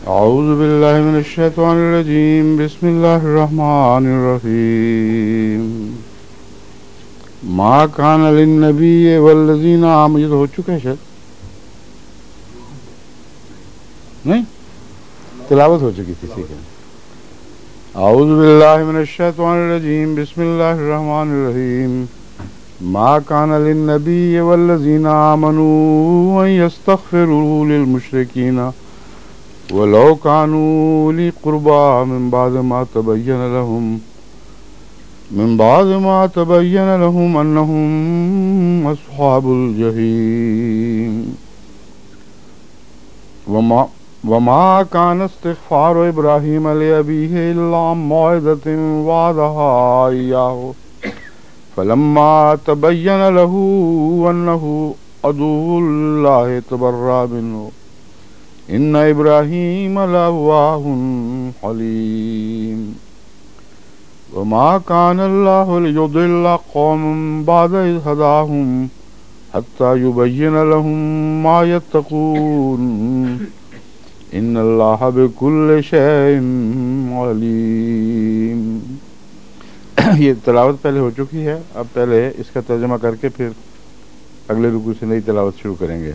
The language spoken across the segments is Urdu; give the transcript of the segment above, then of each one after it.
أعوذ بالله من الشيطان الرجيم بسم الله الرحمن الرحيم ما كان للنبي والذين آمنوا. یہ تو ہو چکا ہے شاید نہیں تلاوت ہو چکی تھی. ٹھیک ہے. اعوذ باللہ من الشیطان الرجیم بسم اللہ الرحمن الرحیم ما كان للنبي والذين آمنوا أن يستغفروا للمشركين ولو كانوا أولي قربى من بعد ما تبين لهم أنهم أصحاب الجحيم. وما كان استغفار إبراهيم لأبيه إلا عن موعظة وعدها إياه فلما تبين له أنه عدو الله تبرأ منه إن إبراهيم لأواه حليم. وما كان الله ليضل قوما بعد إذ هداهم حتى يبين لهم ما يتقون إن الله بكل شيء عليم. یہ تلاوت پہلے ہو چکی ہے. اب پہلے اس کا ترجمہ کر کے پھر اگلے رکوع سے نئی تلاوت شروع کریں گے.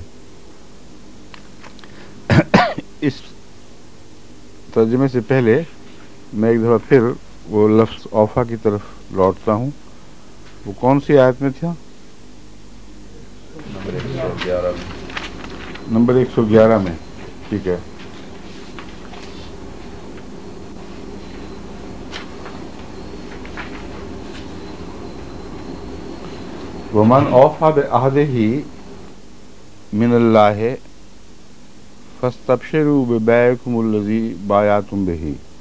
اس ترجمے سے پہلے میں ایک دفعہ پھر وہ لفظ اوفا کی طرف لوٹتا ہوں. وہ کون سی آیت میں تھا؟ نمبر 111 میں. ٹھیک ہے. ومن اوفا بعہدہ من اللہ فاستبشروا ببیعکم الذی بایعتم بہ.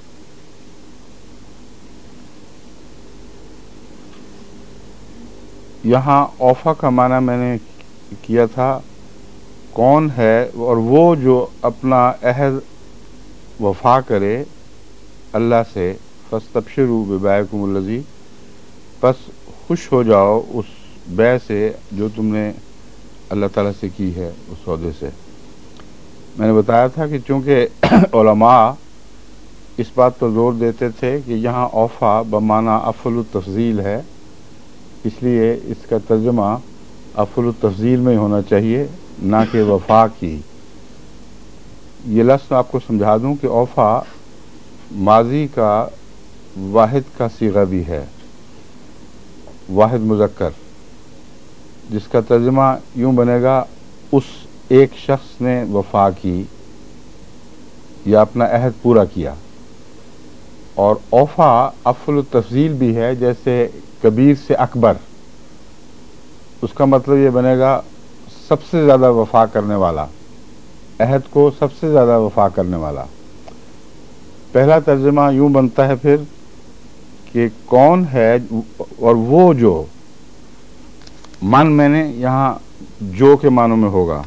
یہاں اوفا کا معنی میں نے کیا تھا کون ہے، اور وہ جو اپنا عہد وفا کرے اللہ سے. فاستبشروا ببیعکم الذی، پس خوش ہو جاؤ اس بیع سے جو تم نے اللہ تعالیٰ سے کی ہے، اس سودے سے. میں نے بتایا تھا کہ چونکہ علماء اس بات پر زور دیتے تھے کہ یہاں اوفا بمعنی افعل التفضیل ہے، اس لیے اس کا ترجمہ افعل التفضیل میں ہونا چاہیے، نہ کہ وفا کی. یہ لفظ آپ کو سمجھا دوں کہ اوفا ماضی کا واحد کا صیغہ بھی ہے، واحد مذکر، جس کا ترجمہ یوں بنے گا اس ایک شخص نے وفا کی یا اپنا عہد پورا کیا. اور اوفا افعل التفضیل بھی ہے، جیسے کبیر سے اکبر، اس کا مطلب یہ بنے گا سب سے زیادہ وفا کرنے والا، عہد کو سب سے زیادہ وفا کرنے والا. پہلا ترجمہ یوں بنتا ہے پھر کہ کون ہے، اور وہ جو، من میں نے یہاں جو کے معنوں میں ہوگا.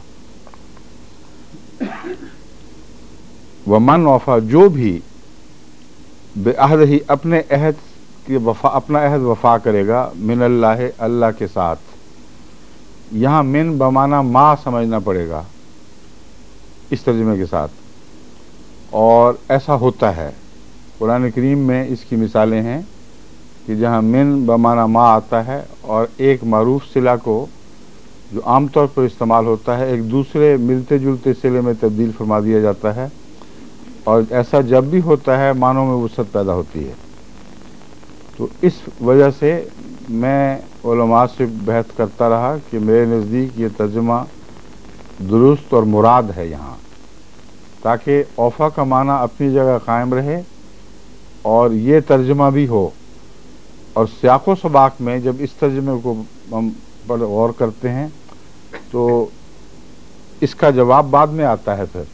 ومن وفا، جو بھی، بعہدہ ہی اپنے عہد کی وفا، اپنا عہد وفا کرے گا، من اللہ اللہ کے ساتھ. یہاں من بمعنی ما سمجھنا پڑے گا اس ترجمے کے ساتھ. اور ایسا ہوتا ہے قرآن کریم میں، اس کی مثالیں ہیں کہ جہاں من بمعنی ما آتا ہے اور ایک معروف صلہ کو جو عام طور پر استعمال ہوتا ہے ایک دوسرے ملتے جلتے صلے میں تبدیل فرما دیا جاتا ہے. اور ایسا جب بھی ہوتا ہے معنوں میں وسعت پیدا ہوتی ہے. تو اس وجہ سے میں علماء سے بحث کرتا رہا کہ میرے نزدیک یہ ترجمہ درست اور مراد ہے یہاں، تاکہ اوفا کا معنی اپنی جگہ قائم رہے اور یہ ترجمہ بھی ہو. اور سیاق و سباق میں جب اس ترجمے کو ہم پر غور کرتے ہیں تو اس کا جواب بعد میں آتا ہے. پھر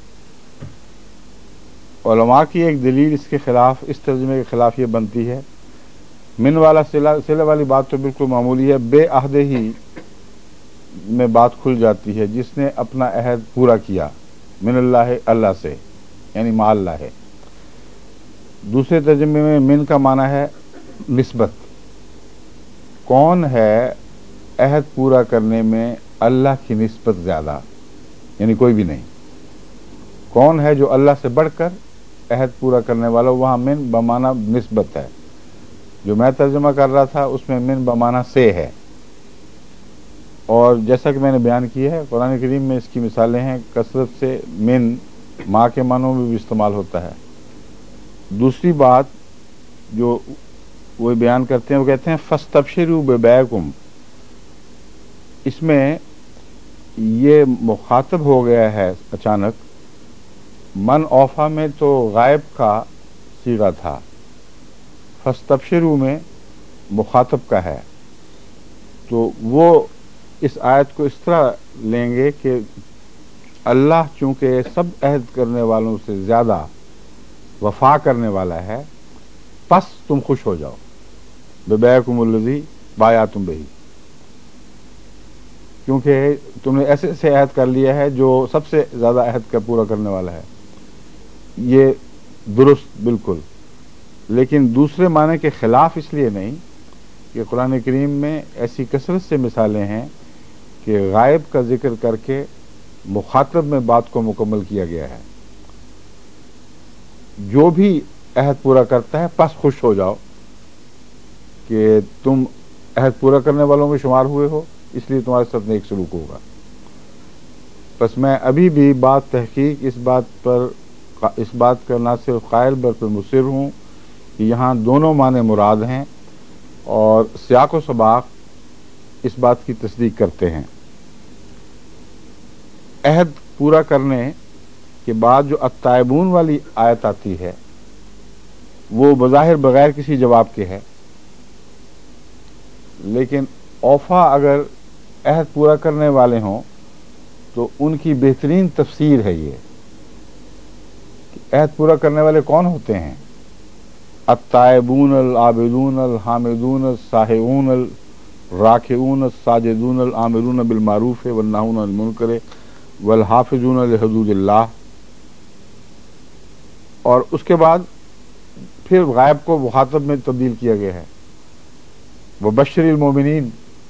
علماء کی ایک دلیل اس کے خلاف، اس ترجمے کے خلاف یہ بنتی ہے، من والا صلہ والی بات تو بالکل معمولی ہے، بے عہدہ ہی میں بات کھل جاتی ہے، جس نے اپنا عہد پورا کیا، من اللہ اللہ سے، یعنی مع اللہ ہے. دوسرے ترجمے میں من کا معنی ہے نسبت. کون ہے عہد پورا کرنے میں اللہ کی نسبت زیادہ، یعنی کوئی بھی نہیں. کون ہے جو اللہ سے بڑھ کر عہد پورا کرنے والا؟ وہاں من بمانا نسبت ہے، جو میں ترجمہ کر رہا تھا اس میں من بمانا سے ہے، اور جیسا کہ میں نے بیان کیا ہے قرآن کریم میں اس کی مثالیں ہیں کثرت سے۔ من ماں کے معنوں میں بھی استعمال ہوتا ہے۔ دوسری بات جو وہ بیان کرتے ہیں وہ کہتے ہیں فاستبشروا ببیعکم، اس میں یہ مخاطب ہو گیا ہے اچانک، من اوفا میں تو غائب کا صیغہ تھا، فاستبشروا میں مخاطب کا ہے، تو وہ اس آیت کو اس طرح لیں گے کہ اللہ چونکہ سب عہد کرنے والوں سے زیادہ وفا کرنے والا ہے، پس تم خوش ہو جاؤ، ببیعکم الذی بایعتم بہ، کیونکہ تم نے ایسے سے عہد کر لیا ہے جو سب سے زیادہ عہد کا پورا کرنے والا ہے۔ یہ درست بالکل، لیکن دوسرے معنی کے خلاف اس لیے نہیں کہ قرآن کریم میں ایسی کثرت سے مثالیں ہیں کہ غائب کا ذکر کر کے مخاطب میں بات کو مکمل کیا گیا ہے، جو بھی عہد پورا کرتا ہے پس خوش ہو جاؤ کہ تم عہد پورا کرنے والوں میں شمار ہوئے ہو، اس لیے تمہارے ساتھ نیک سلوک ہوگا۔ بس میں ابھی بھی بات تحقیق اس بات کا نہ صرف قائل بلکہ مصر ہوں کہ یہاں دونوں معنی مراد ہیں، اور سیاق و سباق اس بات کی تصدیق کرتے ہیں۔ عہد پورا کرنے کے بعد جو التائبون والی آیت آتی ہے وہ بظاہر بغیر کسی جواب کے ہے، لیکن اوفا اگر عہد پورا کرنے والے ہوں تو ان کی بہترین تفسیر ہے یہ کہ عہد پورا کرنے والے کون ہوتے ہیں؟ التائبون العابدون الحامدون الساہون الراکعون الساجدون العامرون بالمعروف والناہون عن المنکر والحافظون لحدود اللہ، اور اس کے بعد پھر غائب کو مخاطب میں تبدیل کیا گیا ہے، وبشر المومنین،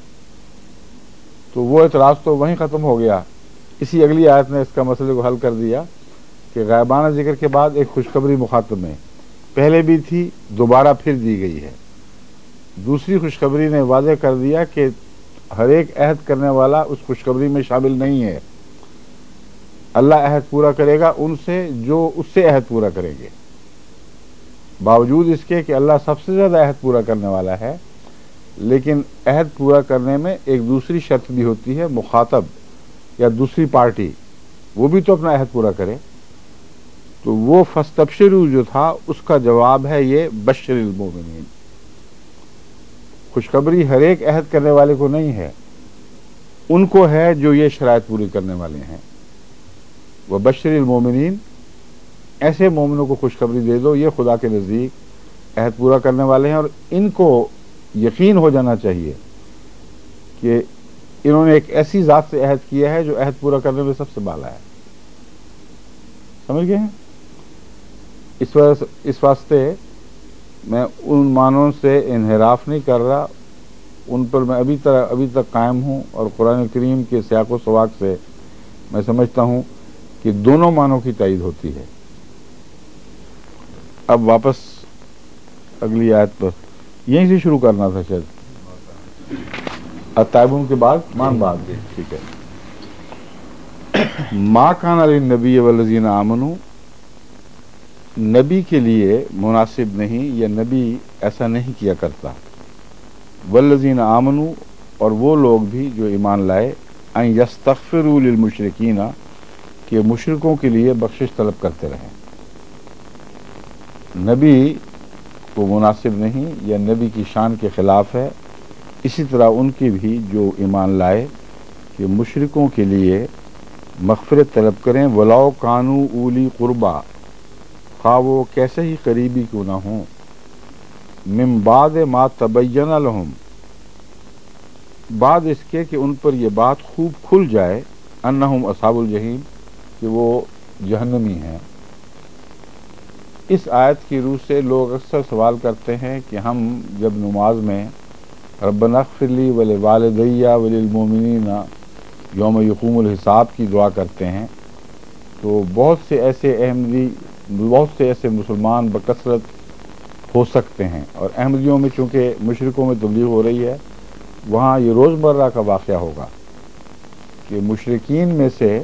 تو وہ اعتراض تو وہیں ختم ہو گیا۔ اسی اگلی آیت نے اس کا مسئلے کو حل کر دیا کہ غائبانہ ذکر کے بعد ایک خوشخبری مخاطب میں پہلے بھی تھی، دوبارہ پھر دی گئی ہے۔ دوسری خوشخبری نے واضح کر دیا کہ ہر ایک عہد کرنے والا اس خوشخبری میں شامل نہیں ہے، اللہ عہد پورا کرے گا ان سے جو اس سے عہد پورا کریں گے، باوجود اس کے کہ اللہ سب سے زیادہ عہد پورا کرنے والا ہے، لیکن عہد پورا کرنے میں ایک دوسری شرط بھی ہوتی ہے، مخاطب یا دوسری پارٹی وہ بھی تو اپنا عہد پورا کرے، تو وہ فاستبشروا جو تھا اس کا جواب ہے یہ بشر المومنین۔ خوشخبری ہر ایک عہد کرنے والے کو نہیں ہے، ان کو ہے جو یہ شرائط پوری کرنے والے ہیں۔ وبشر المومنین، ایسے مومنوں کو خوشخبری دے دو یہ خدا کے نزدیک عہد پورا کرنے والے ہیں، اور ان کو یقین ہو جانا چاہیے کہ انہوں نے ایک ایسی ذات سے عہد کیا ہے جو عہد پورا کرنے میں سب سے بالا ہے۔ سمجھ گئے ہیں؟ اس واسطے میں ان معنوں سے انحراف نہیں کر رہا، ان پر میں ابھی تک قائم ہوں، اور قرآن کریم کے سیاق و سواق سے میں سمجھتا ہوں کہ دونوں معنوں کی تائید ہوتی ہے۔ اب واپس اگلی آیت پر، یہیں سے شروع کرنا تھا شاید، التائبون کے بعد مان بعد، ٹھیک ہے۔ ما کان للنبی والذین آمنوا، نبی کے لیے مناسب نہیں یا نبی ایسا نہیں کیا کرتا، والذین آمنوا، اور وہ لوگ بھی جو ایمان لائے، ان یستغفروا للمشرکین، کہ مشرکوں کے لیے بخشش طلب کرتے رہیں۔ نبی کو مناسب نہیں یا نبی کی شان کے خلاف ہے، اسی طرح ان کی بھی جو ایمان لائے کہ مشرکوں کے لیے مغفرت طلب کریں، ولاؤ کانوا اولی قربا، خواہ وہ کیسے ہی قریبی کیوں نہ ہوں، من بعد ما تبین لہم، بعد اس کے کہ ان پر یہ بات خوب کھل جائے، انہم اصحاب الجحیم، کہ وہ جہنمی ہیں۔ اس آیت کی روح سے لوگ اکثر سوال کرتے ہیں کہ ہم جب نماز میں ربنا اغفر لی ولوالدی وللمؤمنین یوم یقوم الحساب کی دعا کرتے ہیں تو بہت سے ایسے مسلمان بکثرت ہو سکتے ہیں، اور احمدیوں میں چونکہ مشرکوں میں تبلیغ ہو رہی ہے، وہاں یہ روزمرہ کا واقعہ ہوگا کہ مشرکین میں سے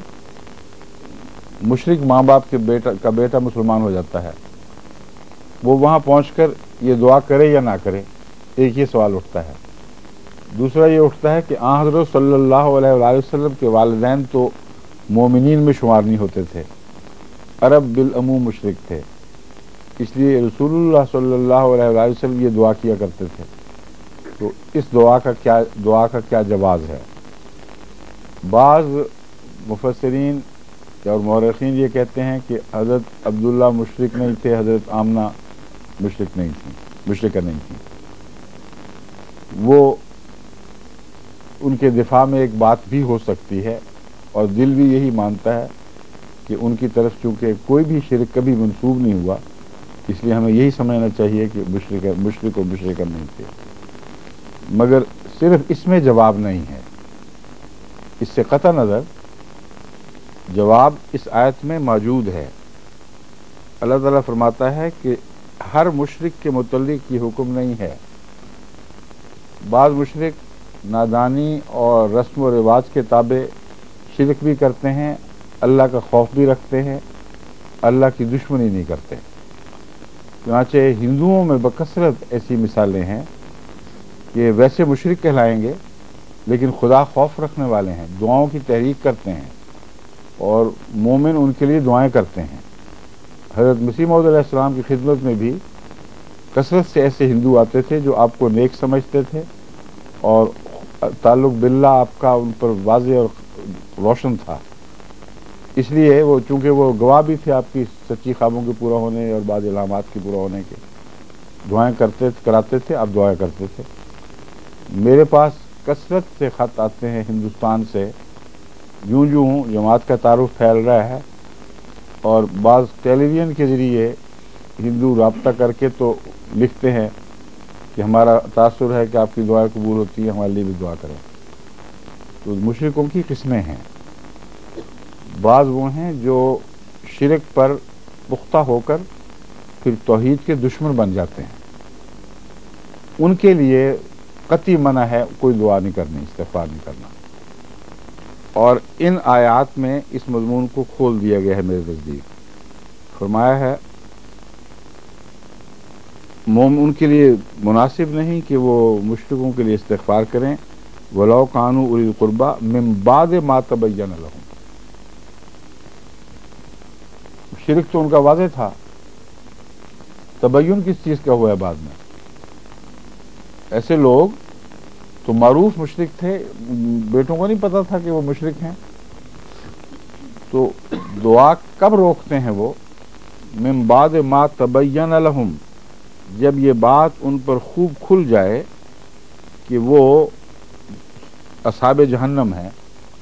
مشرک ماں باپ کا بیٹا مسلمان ہو جاتا ہے، وہ وہاں پہنچ کر یہ دعا کرے یا نہ کرے، ایک یہ سوال اٹھتا ہے۔ دوسرا یہ اٹھتا ہے کہ حضرت صلی اللہ علیہ وآلہ وسلم کے والدین تو مومنین میں شمار نہیں ہوتے تھے، عرب بالعموم مشرک تھے، اس لیے رسول اللہ صلی اللہ علیہ وآلہ وسلم یہ دعا کیا کرتے تھے، تو اس دعا کا کیا جواز ہے؟ بعض مفسرین اور مورخین یہ کہتے ہیں کہ حضرت عبداللہ مشرک نہیں تھے، حضرت آمنہ مشرکہ نہیں تھی۔ وہ ان کے دفاع میں ایک بات بھی ہو سکتی ہے، اور دل بھی یہی مانتا ہے کہ ان کی طرف چونکہ کوئی بھی شرک کبھی منسوب نہیں ہوا، اس لیے ہمیں یہی سمجھنا چاہیے کہ مشرک اور مشرکہ نہیں تھے، مگر صرف اس میں جواب نہیں ہے۔ اس سے قطع نظر جواب اس آیت میں موجود ہے۔ اللہ تعالیٰ فرماتا ہے کہ ہر مشرک کے متعلق یہ حکم نہیں ہے۔ بعض مشرک نادانی اور رسم و رواج کے تابع شرک بھی کرتے ہیں، اللہ کا خوف بھی رکھتے ہیں، اللہ کی دشمنی نہیں کرتے۔ چنانچہ ہندوؤں میں بکثرت ایسی مثالیں ہیں کہ ویسے مشرک کہلائیں گے لیکن خدا خوف رکھنے والے ہیں، دعاؤں کی تحریک کرتے ہیں اور مومن ان کے لیے دعائیں کرتے ہیں۔ حضرت مسیح موعود علیہ السلام کی خدمت میں بھی کثرت سے ایسے ہندو آتے تھے جو آپ کو نیک سمجھتے تھے، اور تعلق باللہ آپ کا ان پر واضح اور روشن تھا، اس لیے وہ چونکہ وہ گواہ بھی تھے آپ کی سچی خوابوں کے پورا ہونے اور بعض علامات کے پورا ہونے کے، دعائیں کراتے تھے، آپ دعائیں کرتے تھے۔ میرے پاس کثرت سے خط آتے ہیں ہندوستان سے، یوں جماعت کا تعارف پھیل رہا ہے، اور بعض ٹیلی ویژن کے ذریعے ہندو رابطہ کر کے تو لکھتے ہیں کہ ہمارا تاثر ہے کہ آپ کی دعائیں قبول ہوتی ہیں، ہمارے لیے بھی دعا کریں۔ تو مشرکوں کی قسمیں ہیں، بعض وہ ہیں جو شرک پر پختہ ہو کر پھر توحید کے دشمن بن جاتے ہیں، ان کے لیے قطعی منع ہے کوئی دعا نہیں کرنی، استغفار نہیں کرنا، اور ان آیات میں اس مضمون کو کھول دیا گیا ہے میرے نزدیک۔ فرمایا ہے ان کے لیے مناسب نہیں کہ وہ مشرکوں کے لیے استغفار کریں، وَلَوْ كَانُوا أُولِي الْقُرْبَى مِن بَعْدِ مَا تَبَيَّنَ لَهُمْ۔ شرک تو ان کا واضح تھا، تبین کس چیز کا ہوا ہے بعد میں؟ ایسے لوگ تو معروف مشرک تھے، بیٹوں کو نہیں پتا تھا کہ وہ مشرک ہیں، تو دعا کب روکتے ہیں وہ؟ من بعد ما تبین لہم، جب یہ بات ان پر خوب کھل جائے کہ وہ اصحاب جہنم ہیں۔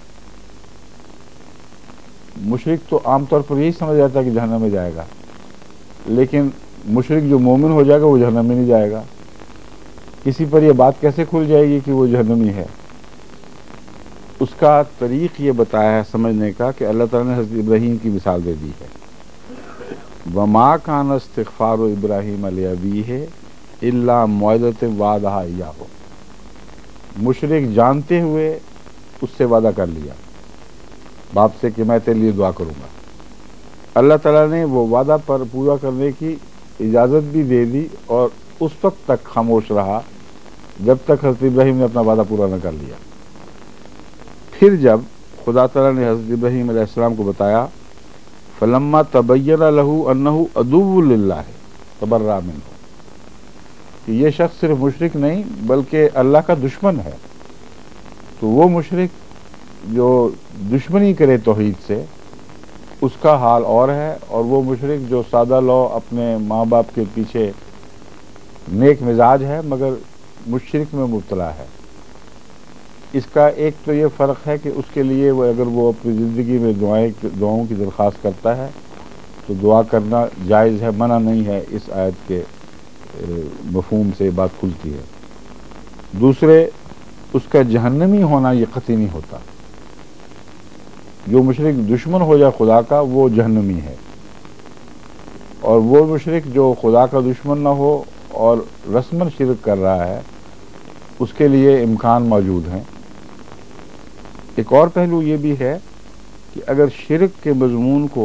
مشرک تو عام طور پر یہی سمجھ جاتا ہے کہ جہنم میں جائے گا، لیکن مشرک جو مومن ہو جائے گا وہ جہنم میں نہیں جائے گا۔ کسی پر یہ بات کیسے کھل جائے گی کہ وہ جہنمی ہے؟ اس کا طریق یہ بتایا ہے سمجھنے کا کہ اللہ تعالیٰ نے حضرت ابراہیم کی مثال دے دی ہے۔ وَمَا كَانَ اسْتِغْفَارُ إِبْرَاهِيمَ لِأَبِيهِ إِلَّا مَوْعِدَةً وَعَدَهَا إِيَّاهُ، مشرک جانتے ہوئے اس سے وعدہ کر لیا باپ سے کہ میں تیرے لیے دعا کروں گا، اللہ تعالیٰ نے وہ وعدہ پر پورا کرنے کی اجازت بھی دے دی، اور اس وقت تک خاموش رہا جب تک حضرت ابراہیم نے اپنا وعدہ پورا نہ کر لیا۔ پھر جب خدا تعالیٰ نے حضرت ابراہیم علیہ السلام کو بتایا، فلما تبین لہ انہ عدو للہ تبرأ منہ، کہ یہ شخص صرف مشرک نہیں بلکہ اللہ کا دشمن ہے، تو وہ مشرک جو دشمنی کرے توحید سے اس کا حال اور ہے، اور وہ مشرک جو سادہ لو اپنے ماں باپ کے پیچھے نیک مزاج ہے مگر مشرک میں مبتلا ہے۔ اس کا ایک تو یہ فرق ہے کہ اس کے لیے اگر وہ اپنی زندگی میں دعاؤں کی درخواست کرتا ہے تو دعا کرنا جائز ہے، منع نہیں ہے، اس آیت کے مفہوم سے بات کھلتی ہے۔ دوسرے، اس کا جہنمی ہونا یہ قطعی نہیں ہوتا۔ جو مشرک دشمن ہو جائے خدا کا وہ جہنمی ہے، اور وہ مشرک جو خدا کا دشمن نہ ہو اور رسمن شرک کر رہا ہے اس کے لیے امکان موجود ہیں۔ ایک اور پہلو یہ بھی ہے کہ اگر شرک کے مضمون کو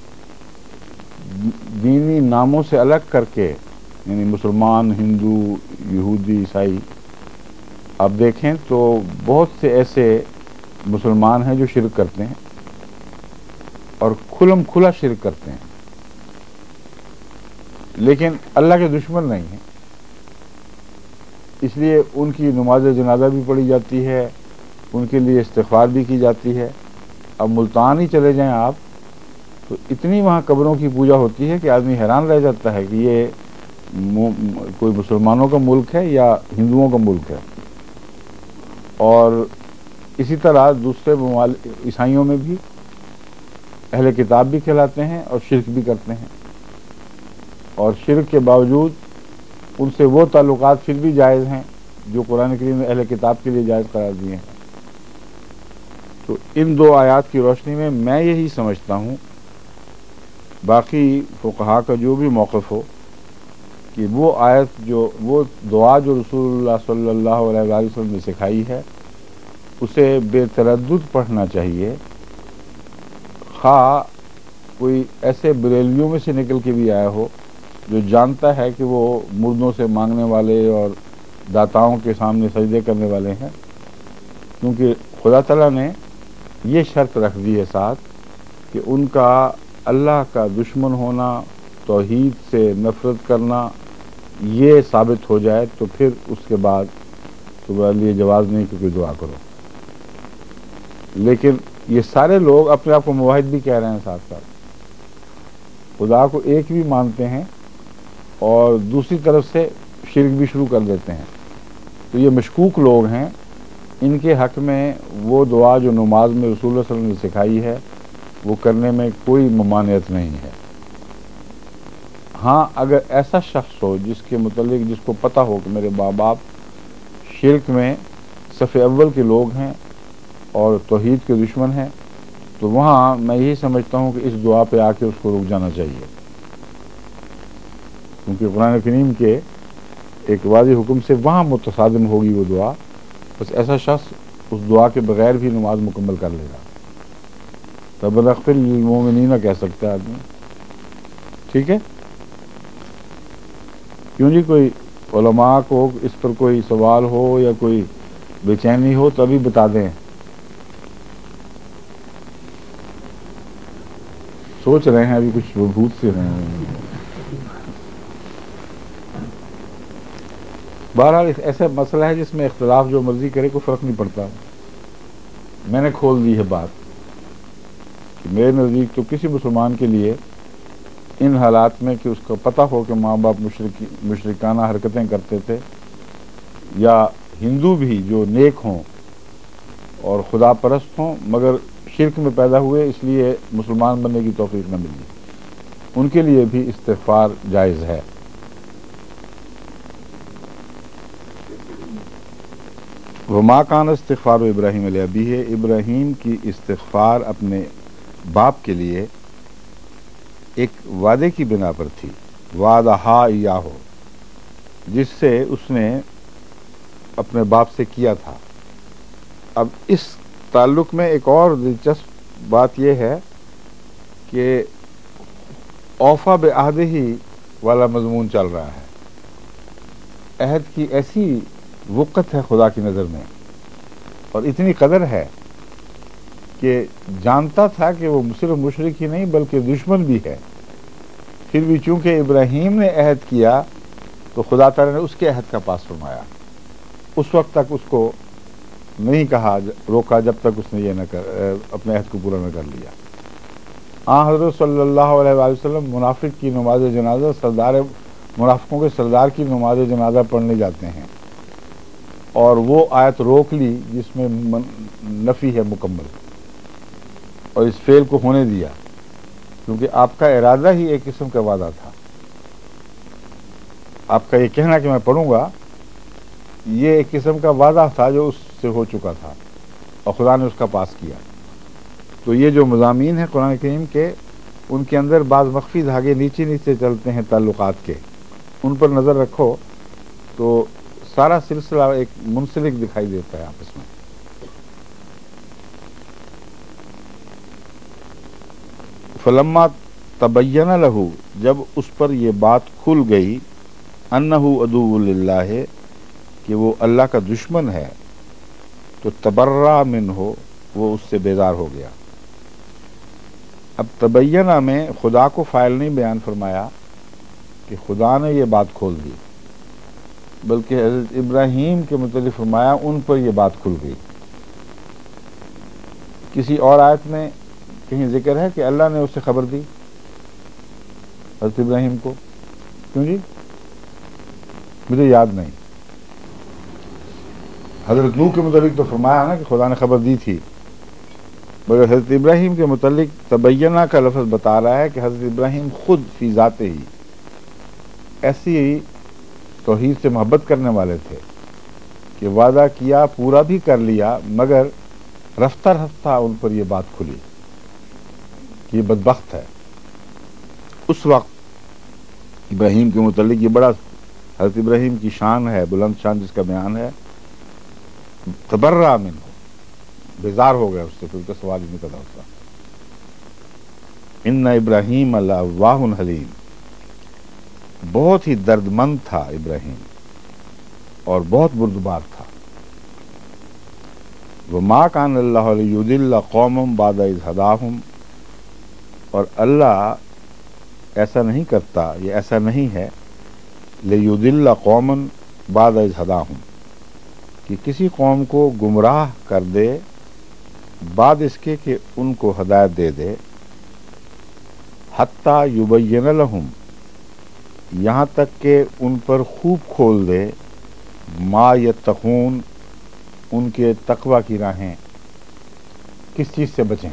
دینی ناموں سے الگ کر کے، یعنی مسلمان، ہندو، یہودی، عیسائی، آپ دیکھیں تو بہت سے ایسے مسلمان ہیں جو شرک کرتے ہیں اور کھلم کھلا شرک کرتے ہیں، لیکن اللہ کے دشمن نہیں ہیں، اس لیے ان کی نماز جنازہ بھی پڑھی جاتی ہے، ان کے لیے استغفار بھی کی جاتی ہے۔ اب ملتان ہی چلے جائیں آپ تو اتنی وہاں قبروں کی پوجا ہوتی ہے کہ آدمی حیران رہ جاتا ہے کہ یہ کوئی مسلمانوں کا ملک ہے یا ہندوؤں کا ملک ہے۔ اور اسی طرح دوسرے عیسائیوں میں بھی اہل کتاب بھی کہلاتے ہیں اور شرک بھی کرتے ہیں، اور شرک کے باوجود ان سے وہ تعلقات پھر بھی جائز ہیں جو قرآن کریم نے اہل کتاب کے لیے جائز قرار دیے ہیں۔ تو ان دو آیات کی روشنی میں میں یہی سمجھتا ہوں، باقی فقہا کا جو بھی موقف ہو، کہ وہ آیت وہ دعا جو رسول اللہ صلی اللہ علیہ وآلہ وسلم نے سکھائی ہے اسے بے تردد پڑھنا چاہیے، خواہ کوئی ایسے بریلویوں میں سے نکل کے بھی آیا ہو جو جانتا ہے کہ وہ مردوں سے مانگنے والے اور داتاؤں کے سامنے سجدے کرنے والے ہیں، کیونکہ خدا تعالیٰ نے یہ شرط رکھ دی ہے ساتھ کہ ان کا اللہ کا دشمن ہونا، توحید سے نفرت کرنا، یہ ثابت ہو جائے تو پھر اس کے بعد تمہارے لیے جواز نہیں کہ کوئی دعا کرو۔ لیکن یہ سارے لوگ اپنے آپ کو موحد بھی کہہ رہے ہیں، ساتھ ساتھ خدا کو ایک بھی مانتے ہیں اور دوسری طرف سے شرک بھی شروع کر دیتے ہیں، تو یہ مشکوک لوگ ہیں۔ ان کے حق میں وہ دعا جو نماز میں رسول اللہ صلی اللہ علیہ وسلم نے سکھائی ہے وہ کرنے میں کوئی ممانعت نہیں ہے۔ ہاں اگر ایسا شخص ہو جس کے متعلق جس کو پتہ ہو کہ میرے ماں باپ شرک میں صف اول کے لوگ ہیں اور توحید کے دشمن ہیں، تو وہاں میں یہی سمجھتا ہوں کہ اس دعا پہ آ کے اس کو رک جانا چاہیے، کیونکہ قرآن کریم کے ایک واضح حکم سے وہاں متصادم ہوگی وہ دعا۔ بس ایسا شخص اس دعا کے بغیر بھی نماز مکمل کر لے گا، ربنا اغفر للمؤمنین کہہ سکتا ہے آدمی، ٹھیک ہے؟ کیوں جی کوئی علماء کو اس پر کوئی سوال ہو یا کوئی بے چینی ہو تو ابھی بتا دیں، سوچ رہے ہیں ابھی کچھ بھوت سے رہے ہیں۔ بہرحال ایسا مسئلہ ہے جس میں اختلاف جو مرضی کرے کوئی فرق نہیں پڑتا۔ میں نے کھول دی ہے بات کہ میرے نزدیک تو کسی مسلمان کے لیے ان حالات میں کہ اس کو پتہ ہو کہ ماں باپ مشرکانہ حرکتیں کرتے تھے، یا ہندو بھی جو نیک ہوں اور خدا پرست ہوں مگر شرک میں پیدا ہوئے اس لیے مسلمان بننے کی توفیق نہ ملی، ان کے لیے بھی استغفار جائز ہے۔ وما کان استغفار ابراہیم علیہ ابیہ، ابراہیم کی استغفار اپنے باپ کے لیے ایک وعدے کی بنا پر تھی، وعدہا ایاہو، جس سے اس نے اپنے باپ سے کیا تھا۔ اب اس تعلق میں ایک اور دلچسپ بات یہ ہے کہ اوفا بعہدہ والا مضمون چل رہا ہے۔ عہد کی ایسی وقت ہے خدا کی نظر میں اور اتنی قدر ہے کہ جانتا تھا کہ وہ صرف مشرک ہی نہیں بلکہ دشمن بھی ہے، پھر بھی چونکہ ابراہیم نے عہد کیا تو خدا تعالیٰ نے اس کے عہد کا پاس فرمایا۔ اس وقت تک اس کو نہیں کہا، روکا جب تک اس نے یہ اپنے عہد کو پورا نہ کر لیا۔ حضرت صلی اللہ علیہ وآلہ وسلم منافق کی نماز جنازہ منافقوں کے سردار کی نماز جنازہ پڑھنے جاتے ہیں، اور وہ آیت روک لی جس میں نفی ہے مکمل، اور اس فعل کو ہونے دیا، کیونکہ آپ کا ارادہ ہی ایک قسم کا وعدہ تھا۔ آپ کا یہ کہنا کہ میں پڑھوں گا یہ ایک قسم کا وعدہ تھا جو اس سے ہو چکا تھا اور خدا نے اس کا پاس کیا۔ تو یہ جو مضامین ہیں قرآن کریم کے، ان کے اندر بعض مخفی دھاگے نیچے نیچے چلتے ہیں تعلقات کے، ان پر نظر رکھو تو سارا سلسلہ ایک منسلک دکھائی دیتا ہے آپس میں۔ فلما تبین لہ، جب اس پر یہ بات کھل گئی، انہ عدو للہ، کہ وہ اللہ کا دشمن ہے، تو تبرأ منہ، وہ اس سے بیزار ہو گیا۔ اب تبینہ میں خدا کو فاعل نہیں بیان فرمایا کہ خدا نے یہ بات کھول دی، بلکہ حضرت ابراہیم کے متعلق فرمایا ان پر یہ بات کھل گئی۔ کسی اور آیت میں کہیں ذکر ہے کہ اللہ نے اسے خبر دی حضرت ابراہیم کو؟ کیوں جی؟ مجھے یاد نہیں۔ حضرت نوح کے متعلق تو فرمایا نا کہ خدا نے خبر دی تھی، مگر حضرت ابراہیم کے متعلق تبینہ کا لفظ بتا رہا ہے کہ حضرت ابراہیم خود فی ذات ہی ایسی توحید سے محبت کرنے والے تھے کہ وعدہ کیا، پورا بھی کر لیا، مگر رفتہ رفتہ ان پر یہ بات کھلی کہ یہ بدبخت ہے۔ اس وقت ابراہیم کے متعلق یہ بڑا حضرت ابراہیم کی شان ہے، بلند شان جس کا بیان ہے، تبرأ منہ، بیزار ہو گیا اس سے، پھر اس کا سوال ہی نہیں پیدا ہوتا۔ ان ابراہیم لأواہ حلیم، بہت ہی درد مند تھا ابراہیم اور بہت بردبار تھا۔ وما کان اللہ لیضل قوما بعد اذ ہداہم، اور اللہ ایسا نہیں کرتا، یہ ایسا نہیں ہے، لیضل قوما بعد اذ ہداہم، کہ کسی قوم کو گمراہ کر دے بعد اس کے کہ ان کو ہدایت دے دے، حتی یبین لہم، یہاں تک کہ ان پر خوب کھول دے، ما یتقون، ان کے تقوی کی راہیں، کس چیز سے بچیں۔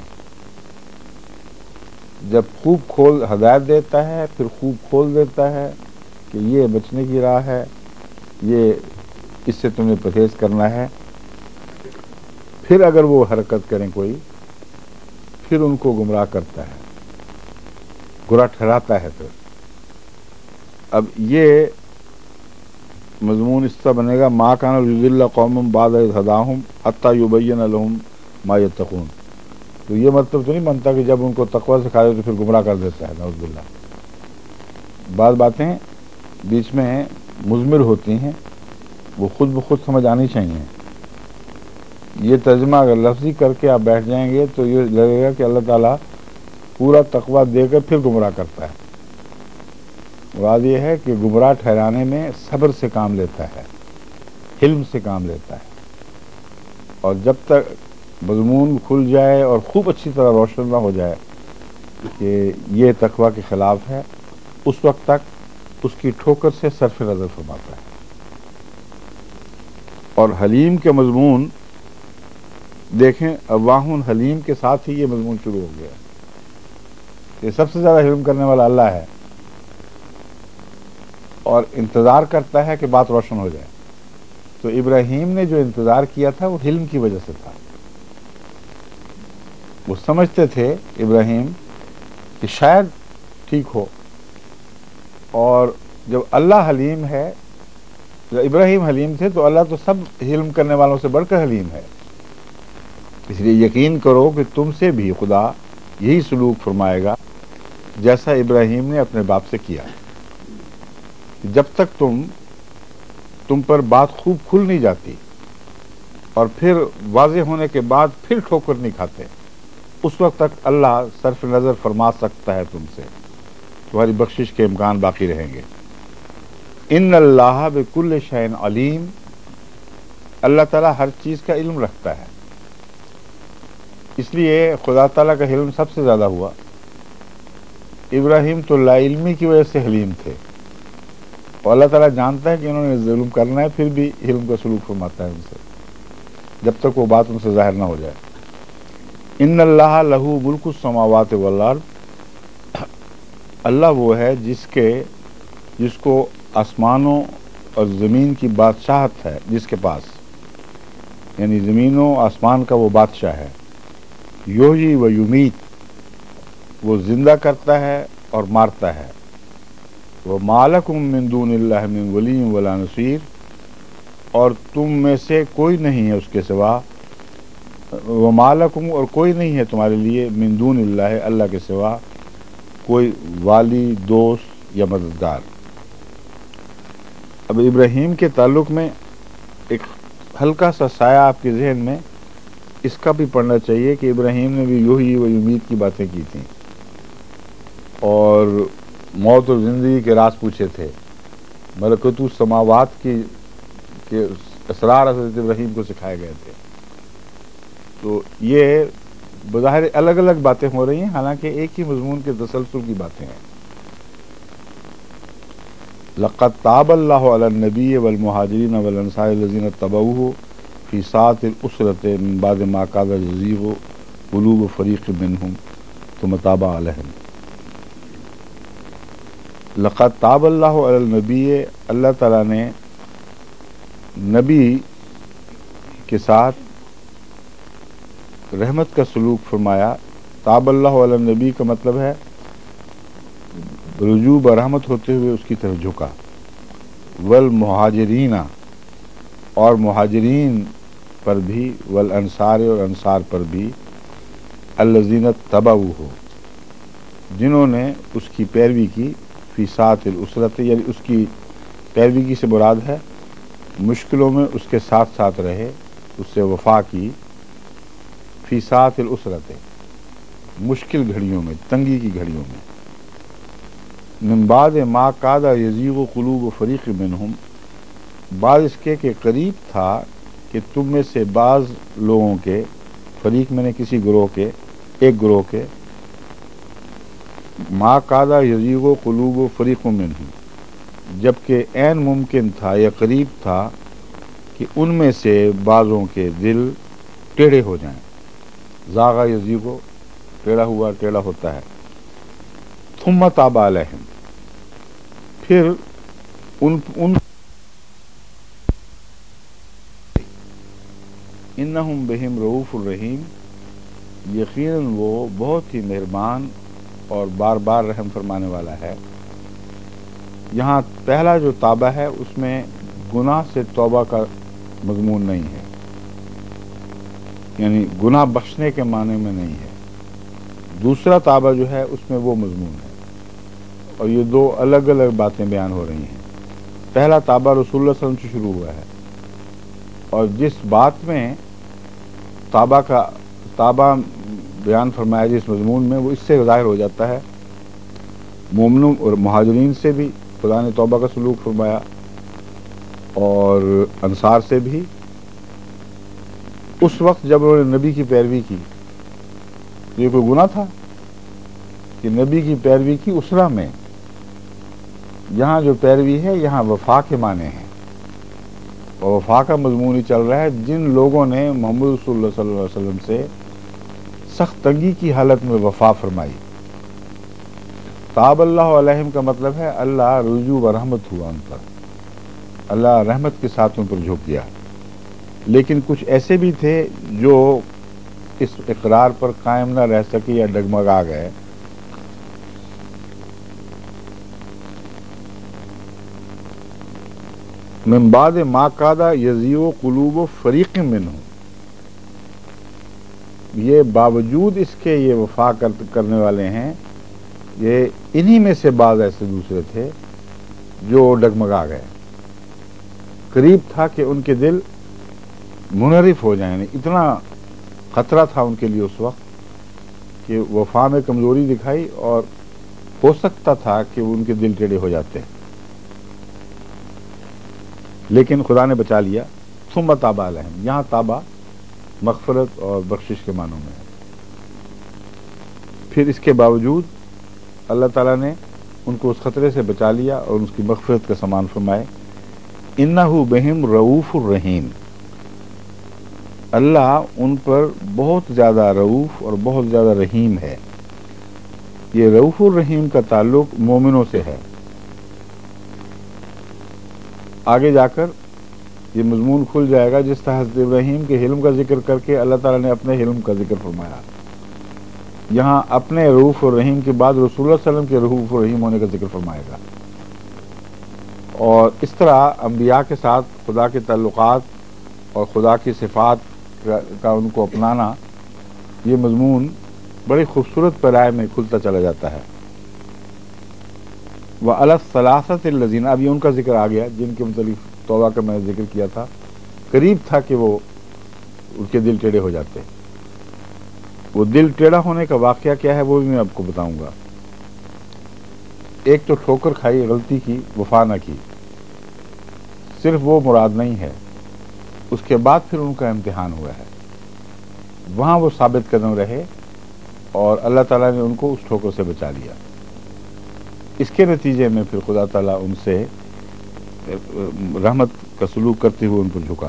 جب خوب کھول ہدایت دیتا ہے، پھر خوب کھول دیتا ہے کہ یہ بچنے کی راہ ہے، یہ اس سے تمہیں پرہیز کرنا ہے۔ پھر اگر وہ حرکت کریں کوئی، پھر ان کو گمراہ کرتا ہے، گرا ٹھہراتا ہے۔ پھر اب یہ مضمون اس طرح بنے گا، ما کان لیضل قوما بعد اذ ہداہم حتی یبین لہم ما یتقون۔ تو یہ مطلب تو نہیں بنتا کہ جب ان کو تقوی سکھا دے تو پھر گمراہ کر دیتا ہے، نعوذ باللہ۔ بعض باتیں بیچ میں مضمر ہوتی ہیں، وہ خود بخود سمجھ آنی چاہیے۔ یہ ترجمہ اگر لفظی کر کے آپ بیٹھ جائیں گے تو یہ لگے گا کہ اللہ تعالیٰ پورا تقوی دے کر پھر گمراہ کرتا ہے۔ مراد یہ ہے کہ گمراہ ٹھہرانے میں صبر سے کام لیتا ہے، حلم سے کام لیتا ہے، اور جب تک مضمون کھل جائے اور خوب اچھی طرح روشن نہ ہو جائے کہ یہ تقوی کے خلاف ہے، اس وقت تک اس کی ٹھوکر سے صرف نظر فرماتا ہے۔ اور حلیم کے مضمون دیکھیں، اواہ حلیم کے ساتھ ہی یہ مضمون شروع ہو گیا۔ یہ سب سے زیادہ حلم کرنے والا اللہ ہے، اور انتظار کرتا ہے کہ بات روشن ہو جائے۔ تو ابراہیم نے جو انتظار کیا تھا وہ حلم کی وجہ سے تھا۔ وہ سمجھتے تھے ابراہیم کہ شاید ٹھیک ہو، اور جب اللہ حلیم ہے، جب ابراہیم حلیم تھے تو اللہ تو سب حلم کرنے والوں سے بڑھ کر حلیم ہے۔ اس لیے یقین کرو کہ تم سے بھی خدا یہی سلوک فرمائے گا جیسا ابراہیم نے اپنے باپ سے کیا۔ جب تک تم پر بات خوب کھل نہیں جاتی اور پھر واضح ہونے کے بعد پھر ٹھوکر نہیں کھاتے، اس وقت تک اللہ صرف نظر فرما سکتا ہے تم سے، تمہاری بخشش کے امکان باقی رہیں گے۔ ان اللہ بکل شیء علیم، اللہ تعالیٰ ہر چیز کا علم رکھتا ہے، اس لیے خدا تعالیٰ کا علم سب سے زیادہ ہوا۔ ابراہیم تو لا علمی کی وجہ سے حلیم تھے، اور اللہ تعالیٰ جانتا ہے کہ انہوں نے ظلم کرنا ہے، پھر بھی علم کا سلوک فرماتا ہے ان سے، جب تک وہ بات ان سے ظاہر نہ ہو جائے۔ ان اللہ لہ ملک السماوات والارض، اللہ وہ ہے جس کو آسمانوں اور زمین کی بادشاہت ہے، جس کے پاس، یعنی زمین و آسمان کا وہ بادشاہ ہے۔ योही व युमीत, वो जिंदा करता है और मारता है। व मालकुम मिन दूनिल्लाहि मिन वलिय्यिन वला नसीर, और तुम में से कोई नहीं है उसके सिवा, व मालकुम, और कोई नहीं है तुम्हारे लिए, मिन दूनिल्लाहि, अल्लाह के सिवा, कोई वाली, दोस्त या मददगार। अब इब्राहीम के ताल्लुक में एक हल्का सा साया आपके जहन में इसका भी पढ़ना चाहिए कि इब्राहीम ने भी यूही व उम्मीद की बातें की थी और मौत और ज़िंदगी के राज पूछे थे। मलकुतु समावात के असरार हज़रत इब्राहीम को सिखाए गए थे। तो ये बज़ाहिर अलग अलग बातें हो रही हैं, हालांकि एक ही मज़मून के तसलसल की बातें हैं। लक़द ताबल्लाहु अलन नबी वल मुहाजिरीन वल अंसार लज़ीना तबऊहु फी सातिल उसरत मिन बाद मा कादा यज़ीगु क़ुलूब फ़रीक़ मिनहुम सुम्मा ताबा अलैहिम। लक़द ताबल्लाहु अलन नबी, अल्लाह ताला ने नबी के साथ रहमत का सलूक फरमाया। ताबल्लाहु अलन नबी का मतलब है रुजू बरहमत होते हुए उसकी तरफ झुका। वल मुहाजिरीना, और मुहाजिरीन पर भी, वल अंसार, और अंसार पर भी, अल्लज़ीना तबऊ हो, जिन्होंने उसकी पैरवी की, फी सातिल उसरत, यानी उसकी पैरवी की से मुराद है मुश्किलों में उसके साथ साथ रहे, उससे वफा की। फी सातिल उसरत, मुश्किल घड़ियों में, तंगी की घड़ियों में। मिन बाद मा कादा यज़ीगु क़ुलूब फ़रीक़ मिनहुम, बाद इसके के करीब था कि तुम में से बाज़ लोगों के, फरीक मैंने किसी ग्रोह के, एक ग्रोह के, मा कादा यज़ीगु क़ुलूब फ़रीक़ मिनहुम, जबकि ऐन मुमकिन था या करीब था कि उनमें से बाज़ों के दिल टेढ़े हो जाएं। ज़ागा यज़ीगु, टेढ़ा हुआ, टेढ़ा होता है। थुम्मा ताबा अलैहिम, फिर उन इन्नहुम बिहिम रऊफ़ुर रहीम, यकीनन वो बहुत ही मेहरबान और बार बार रहम फरमाने वाला है। यहाँ पहला जो ताबा है उसमें गुनाह से तौबा का मज़मून नहीं है, यानी गुनाह बख्शने के माने में नहीं है। दूसरा ताबा जो है उसमें वो मज़मून है, और ये दो अलग अलग बातें बयान हो रही हैं। पहला ताबा रसूलुल्लाह सल्लल्लाहु अलैहि वसल्लम से शुरू हुआ है, और जिस बात में ताबा बयान फरमाया जिस मज़मून में, वो इससे ज़ाहिर हो जाता है मोमिनों और मुहाजिरीन से भी खुदा ने तौबा का सलूक फरमाया, और अंसार से भी उस वक्त जब उन्होंने नबी की पैरवी की। ये कोई गुनाह था कि नबी की पैरवी की उसरा में? यहाँ जो पैरवी है यहाँ वफा के माने हैं, और वफा का मजमून ही चल रहा है। जिन लोगों ने मोहम्मद रसूलुल्लाह सल्लल्लाहु अलैहि वसल्लम से सख्त तंगी की हालत में वफा फरमाई। ताबल्लाहु अलैहिम का मतलब है अल्लाह रुजू व रहमत हुआ उन पर, अल्लाह रहमत के साथ उन पर झुक गया। लेकिन कुछ ऐसे भी थे जो इस इकरार पर कायम न रह सके या डगमगा गए। मिन बाद मा कादा यज़ीगु क़ुलूब फ़रीक़ मिनहुम, ये बावजूद इसके ये वफा करने वाले हैं, ये इन्हीं में से बाज़ ऐसे दूसरे थे जो डगमगा गए। करीब था कि उनके दिल मुनहरिफ हो जाएं, इतना खतरा था उनके लिए उस वक्त कि वफा में कमज़ोरी दिखाई और हो सकता था कि उनके दिल टेढ़े हो जाते, लेकिन खुदा ने बचा लिया। सुम्मा ताबा अलैहिम, यहाँ ताबा मग़फ़िरत और बख्शिश के मानों में है। फिर इसके बावजूद अल्लाह ताला ने उनको उस खतरे से बचा लिया और उसकी मग़फ़िरत का सामान फरमाए। इन्नहु बिहिम रऊफ़ुर रहीम, अल्लाह उन पर बहुत ज़्यादा रऊफ़ और बहुत ज़्यादा रहीम है। ये रऊफ़ुर रहीम का ताल्लुक़ मोमिनों से है। आगे जाकर ये मज़मून खुल जाएगा जिस तरह हज़रत इब्राहीम के हिल्म का जिक्र करके अल्लाह ताला ने अपने हिल्म का जिक्र फरमाया। یہاں اپنے رؤوف الرحیم کے بعد رسول اللہ صلی اللہ علیہ وسلم کے رؤوف الرحیم ہونے کا ذکر فرمائے گا. اور اس طرح انبیاء کے ساتھ خدا کے تعلقات اور خدا کی صفات کا ان کو اپنانا، یہ مضمون بڑی خوبصورت پیرائے میں کھلتا چلا جاتا ہے. وَعَلَى الثَّلَاثَةِ الَّذِينَ، اب یہ ان کا ذکر آ گیا جن کے متعلق توبہ کا میں نے ذکر کیا تھا. قریب تھا کہ وہ ان کے دل ٹیڑھے ہو جاتے. وہ دل ٹیڑھا ہونے کا واقعہ کیا ہے وہ بھی میں آپ کو بتاؤں گا. ایک تو ٹھوکر کھائی، غلطی کی، وفا نہ کی، صرف وہ مراد نہیں ہے. اس کے بعد پھر ان کا امتحان ہوا ہے، وہاں وہ ثابت قدم رہے اور اللہ تعالیٰ نے ان کو اس ٹھوکر سے بچا لیا. اس کے نتیجے میں پھر خدا تعالیٰ ان سے رحمت کا سلوک کرتے ہوئے ان پر جھکا.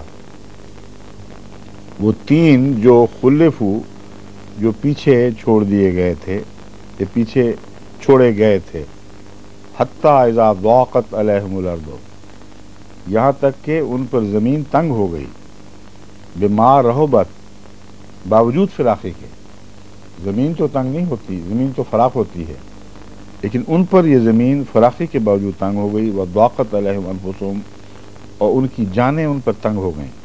وہ تین جو خلفو، جو پیچھے چھوڑ دیے گئے تھے، یہ پیچھے چھوڑے گئے تھے، حتیٰ اذا ضاقت علیہم الارض، یہاں تک کہ ان پر زمین تنگ ہو گئی، بما رحبت، باوجود فراخی کے. زمین تو تنگ نہیں ہوتی، زمین تو فراخ ہوتی ہے، لیکن ان پر یہ زمین فراخی کے باوجود تنگ ہو گئی. وضاقت علیہم انفسہم، اور ان کی جانیں ان پر تنگ ہو گئیں.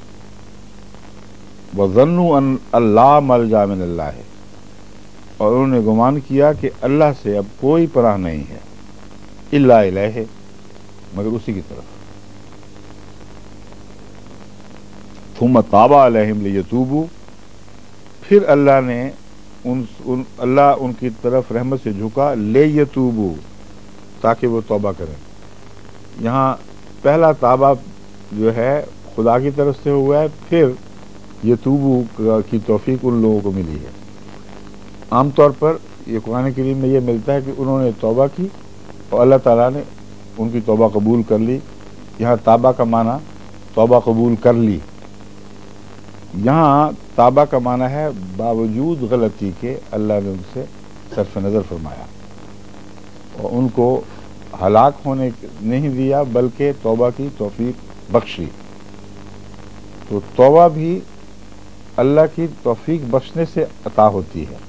وظنوا ان اللہ ملجا من اللہ، اور انہوں نے گمان کیا کہ اللہ سے اب کوئی پناہ نہیں ہے، الا الیہ، مگر اسی کی طرف. ثم تاب علیہم لیتوبوا، پھر اللہ نے اللہ ان کی طرف رحمت سے جھکا، لیتوبوا، تاکہ وہ توبہ کریں. یہاں پہلا توبہ جو ہے خدا کی طرف سے ہوا ہے، پھر یتوبوا کی توفیق ان لوگوں کو ملی ہے. عام طور پر یہ قرآن کریم میں یہ ملتا ہے کہ انہوں نے توبہ کی اور اللہ تعالیٰ نے ان کی توبہ قبول کر لی. یہاں توبہ کا معنی توبہ قبول کر لی. یہاں توبہ کا معنی ہے باوجود غلطی کے اللہ نے ان سے صرف نظر فرمایا اور ان کو ہلاک ہونے نہیں دیا، بلکہ توبہ کی توفیق بخشی. تو توبہ بھی اللہ کی توفیق بخشنے سے عطا ہوتی ہے،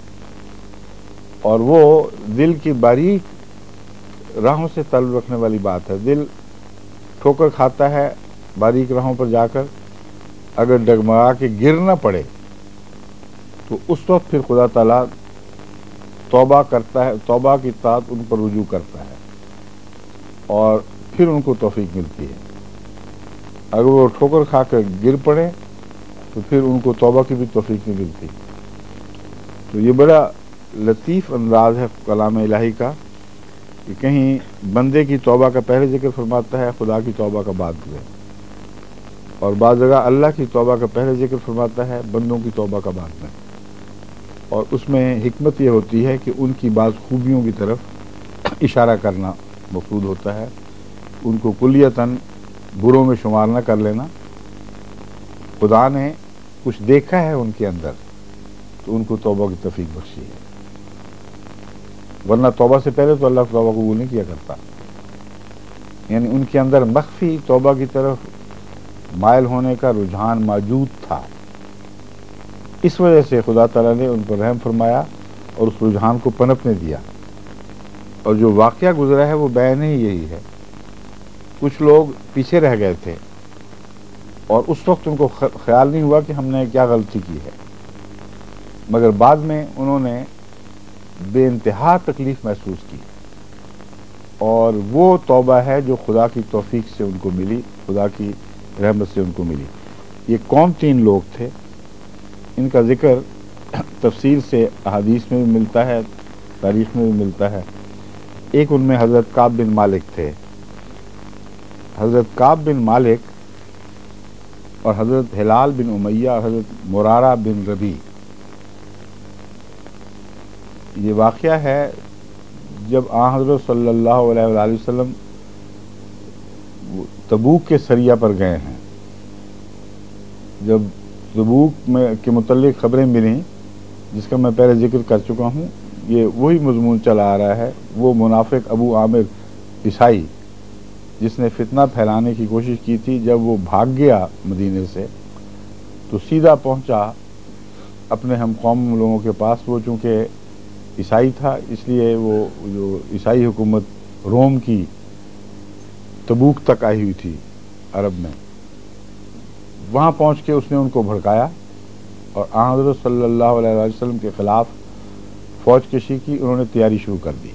اور وہ دل کی باریک راہوں سے تعلق رکھنے والی بات ہے. دل ٹھوکر کھاتا ہے باریک راہوں پر جا کر، اگر ڈگمگا کے گر نہ پڑے تو اس وقت پھر خدا تعالیٰ توبہ کرتا ہے، توبہ کی طاعت ان پر رجوع کرتا ہے اور پھر ان کو توفیق ملتی ہے. اگر وہ ٹھوکر کھا کر گر پڑے تو پھر ان کو توبہ کی بھی توفیق نہیں ملتی. تو یہ بڑا لطیف انداز ہے کلام الہی کا کہ کہیں بندے کی توبہ کا پہلے ذکر فرماتا ہے، خدا کی توبہ کا بعد میں، اور بعض جگہ اللہ کی توبہ کا پہلے ذکر فرماتا ہے، بندوں کی توبہ کا بعد میں. اور اس میں حکمت یہ ہوتی ہے کہ ان کی بعض خوبیوں کی طرف اشارہ کرنا مقصود ہوتا ہے، ان کو کلیتاً بروں میں شمار نہ کر لینا. خدا نے کچھ دیکھا ہے ان کے اندر تو ان کو توبہ کی توفیق بخشی ہے، ورنہ توبہ سے پہلے تو اللہ توبہ قبول نہیں کیا کرتا. یعنی ان کے اندر مخفی توبہ کی طرف مائل ہونے کا رجحان موجود تھا. اس وجہ سے خدا تعالیٰ نے ان پر رحم فرمایا اور اس رجحان کو پنپنے دیا. اور جو واقعہ گزرا ہے وہ بیان ہی یہی ہے. کچھ لوگ پیچھے رہ گئے تھے اور اس وقت ان کو خیال نہیں ہوا کہ ہم نے کیا غلطی کی ہے، مگر بعد میں انہوں نے بے انتہا تکلیف محسوس کی، اور وہ توبہ ہے جو خدا کی توفیق سے ان کو ملی، خدا کی رحمت سے ان کو ملی. یہ کون تین لوگ تھے؟ ان کا ذکر تفصیل سے احادیث میں بھی ملتا ہے، تاریخ میں بھی ملتا ہے. ایک ان میں حضرت کعب بن مالک تھے. حضرت کعب بن مالک اور حضرت ہلال بن امیہ اور حضرت مرارہ بن ربی. یہ واقعہ ہے جب آن حضرت صلی اللہ علیہ وآلہ وسلم تبوک کے سریہ پر گئے ہیں. جب تبوک میں کے متعلق خبریں ملیں، جس کا میں پہلے ذکر کر چکا ہوں، یہ وہی مضمون چلا آ رہا ہے. وہ منافق ابو عامر عیسائی جس نے فتنہ پھیلانے کی کوشش کی تھی، جب وہ بھاگ گیا مدینے سے تو سیدھا پہنچا اپنے ہم قوم لوگوں کے پاس. وہ چونکہ عیسائی تھا، اس لیے وہ جو عیسائی حکومت روم کی تبوک تک آئی ہوئی تھی عرب میں، وہاں پہنچ کے اس نے ان کو بھڑکایا اور آن حضرت صلی اللہ علیہ وسلم کے خلاف فوج کشی کی، انہوں نے تیاری شروع کر دی۔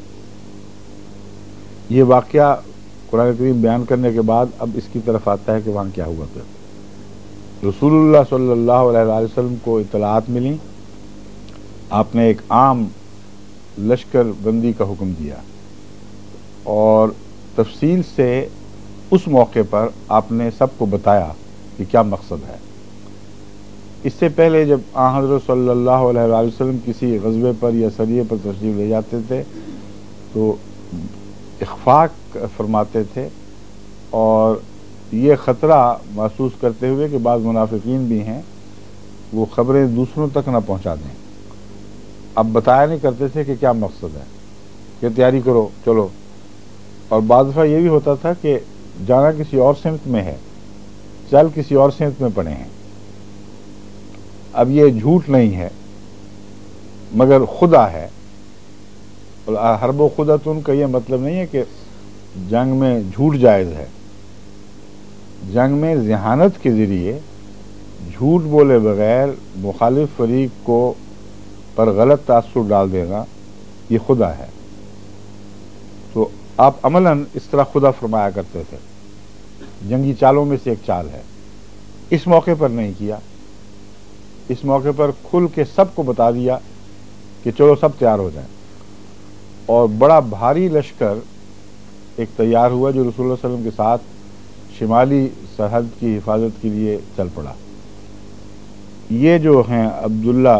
یہ واقعہ قرآن کریم بیان کرنے کے بعد اب اس کی طرف آتا ہے کہ وہاں کیا ہوا پھر۔ رسول اللہ صلی اللہ علیہ وسلم کو اطلاعات ملی، آپ نے ایک عام لشکر بندی کا حکم دیا اور تفصیل سے اس موقع پر آپ نے سب کو بتایا کہ کیا مقصد ہے۔ اس سے پہلے جب آن حضرت صلی اللہ علیہ وسلم کسی غزوے پر یا سریے پر تشریف لے جاتے تھے تو اخفاق فرماتے تھے اور یہ خطرہ محسوس کرتے ہوئے کہ بعض منافقین بھی ہیں وہ خبریں دوسروں تک نہ پہنچا دیں، اب بتایا نہیں کرتے تھے کہ کیا مقصد ہے، کہ تیاری کرو چلو۔ اور بعض دفعہ یہ بھی ہوتا تھا کہ جانا کسی اور سمت میں ہے، چل کسی اور سمت میں پڑے ہیں۔ اب یہ جھوٹ نہیں ہے مگر خدا ہے، حرب و خدتن کا یہ مطلب نہیں ہے کہ جنگ میں جھوٹ جائز ہے۔ جنگ میں ذہانت کے ذریعے جھوٹ بولے بغیر مخالف فریق کو پر غلط تاثر ڈال دینا یہ خدا ہے۔ تو آپ عملاً اس طرح خدا فرمایا کرتے تھے، جنگی چالوں میں سے ایک چال ہے۔ اس موقع پر نہیں کیا، اس موقع پر کھل کے سب کو بتا دیا کہ چلو سب تیار ہو جائیں، اور بڑا بھاری لشکر ایک تیار ہوا جو رسول اللہ صلی اللہ علیہ وسلم کے ساتھ شمالی سرحد کی حفاظت کے لیے چل پڑا۔ یہ جو ہیں عبداللہ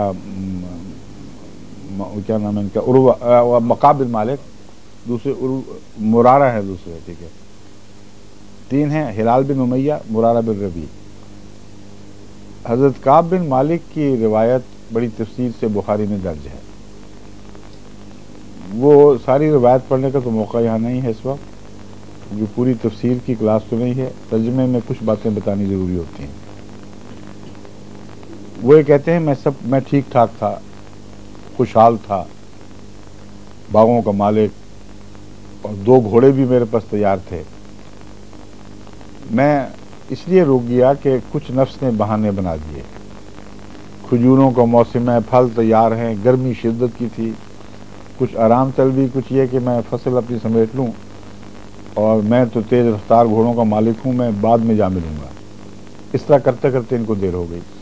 کیا نام ہے ان کا، مقاب بن مالک، دوسرے مرارہ ہے دوسرے، ٹھیک ہے، تین ہیں، ہلال بن امیہ، مرارہ بن ربیع۔ حضرت کعب بن مالک کی روایت بڑی تفصیل سے بخاری میں درج ہے، وہ ساری روایت پڑھنے کا تو موقع یہاں نہیں ہے اس وقت، جو پوری تفسیر کی کلاس تو نہیں ہے، ترجمے میں کچھ باتیں بتانی ضروری ہوتی ہیں۔ وہ یہ کہتے ہیں میں ٹھیک ٹھاک تھا، خوشحال تھا، باغوں کا مالک، اور 2 گھوڑے بھی میرے پاس تیار تھے۔ میں اس لیے رک گیا کہ کچھ نفس نے بہانے بنا دیے، کھجوروں کا موسم ہے، پھل تیار ہیں، گرمی شدت کی تھی، کچھ آرام طلبی، کچھ یہ کہ میں فصل اپنی سمیٹ لوں، اور میں تو تیز رفتار گھوڑوں کا مالک ہوں، میں بعد میں جا ملوں گا۔ اس طرح کرتے کرتے ان کو دیر ہو گئی۔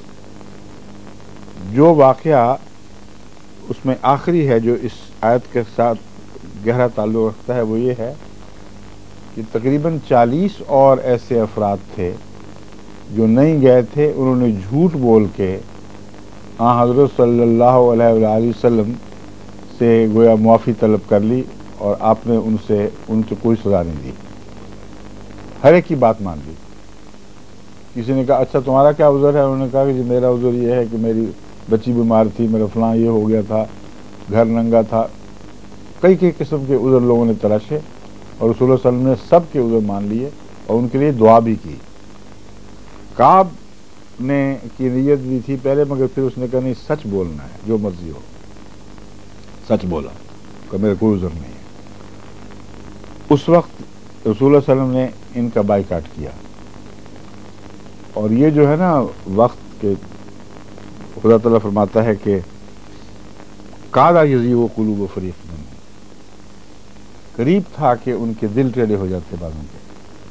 جو واقعہ اس میں آخری ہے جو اس آیت کے ساتھ گہرا تعلق رکھتا ہے وہ یہ ہے کہ تقریباً 40 اور ایسے افراد تھے جو نہیں گئے تھے، انہوں نے جھوٹ بول کے آن حضرت صلی اللہ علیہ وآلہ وسلم سے گویا معافی طلب کر لی، اور آپ نے ان سے کوئی سزا نہیں دی، ہر ایک کی بات مان لی۔ کسی نے کہا اچھا تمہارا کیا عذر ہے؟ انہوں نے کہا کہ جی میرا عذر یہ ہے کہ میری بچی بیمار تھی، میرا فلاں یہ ہو گیا تھا، گھر ننگا تھا، کئی قسم کے عذر لوگوں نے تراشے، اور رسول اللہ صلی اللہ علیہ وسلم نے سب کے عذر مان لیے اور ان کے لیے دعا بھی کی۔ کعب نے کی نیت بھی تھی پہلے، مگر پھر اس نے کہا نہیں سچ بولنا ہے، جو مرضی ہو، سچ بولا کہ میرے کوئی عذر نہیں ہے۔ اس وقت رسول اللہ صلی اللہ علیہ وسلم نے ان کا بائیکاٹ کیا، اور یہ جو ہے نا وقت کے خدا تعالیٰ فرماتا ہے کہ قَالَ یَزِیغُ قُلُوبُ فَرِیقٍ مِّنْهُمْ، قریب تھا کہ ان کے دل ٹیڑھے ہو جاتے بعضوں کے۔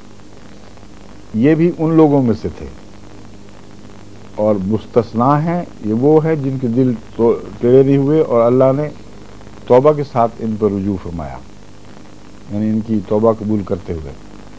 یہ بھی ان لوگوں میں سے تھے، اور مستثنا ہیں یہ وہ ہے جن کے دل ٹیڑھے نہیں ہوئے اور اللہ نے توبہ کے ساتھ ان پر رجوع فرمایا، یعنی ان کی توبہ قبول کرتے ہوئے۔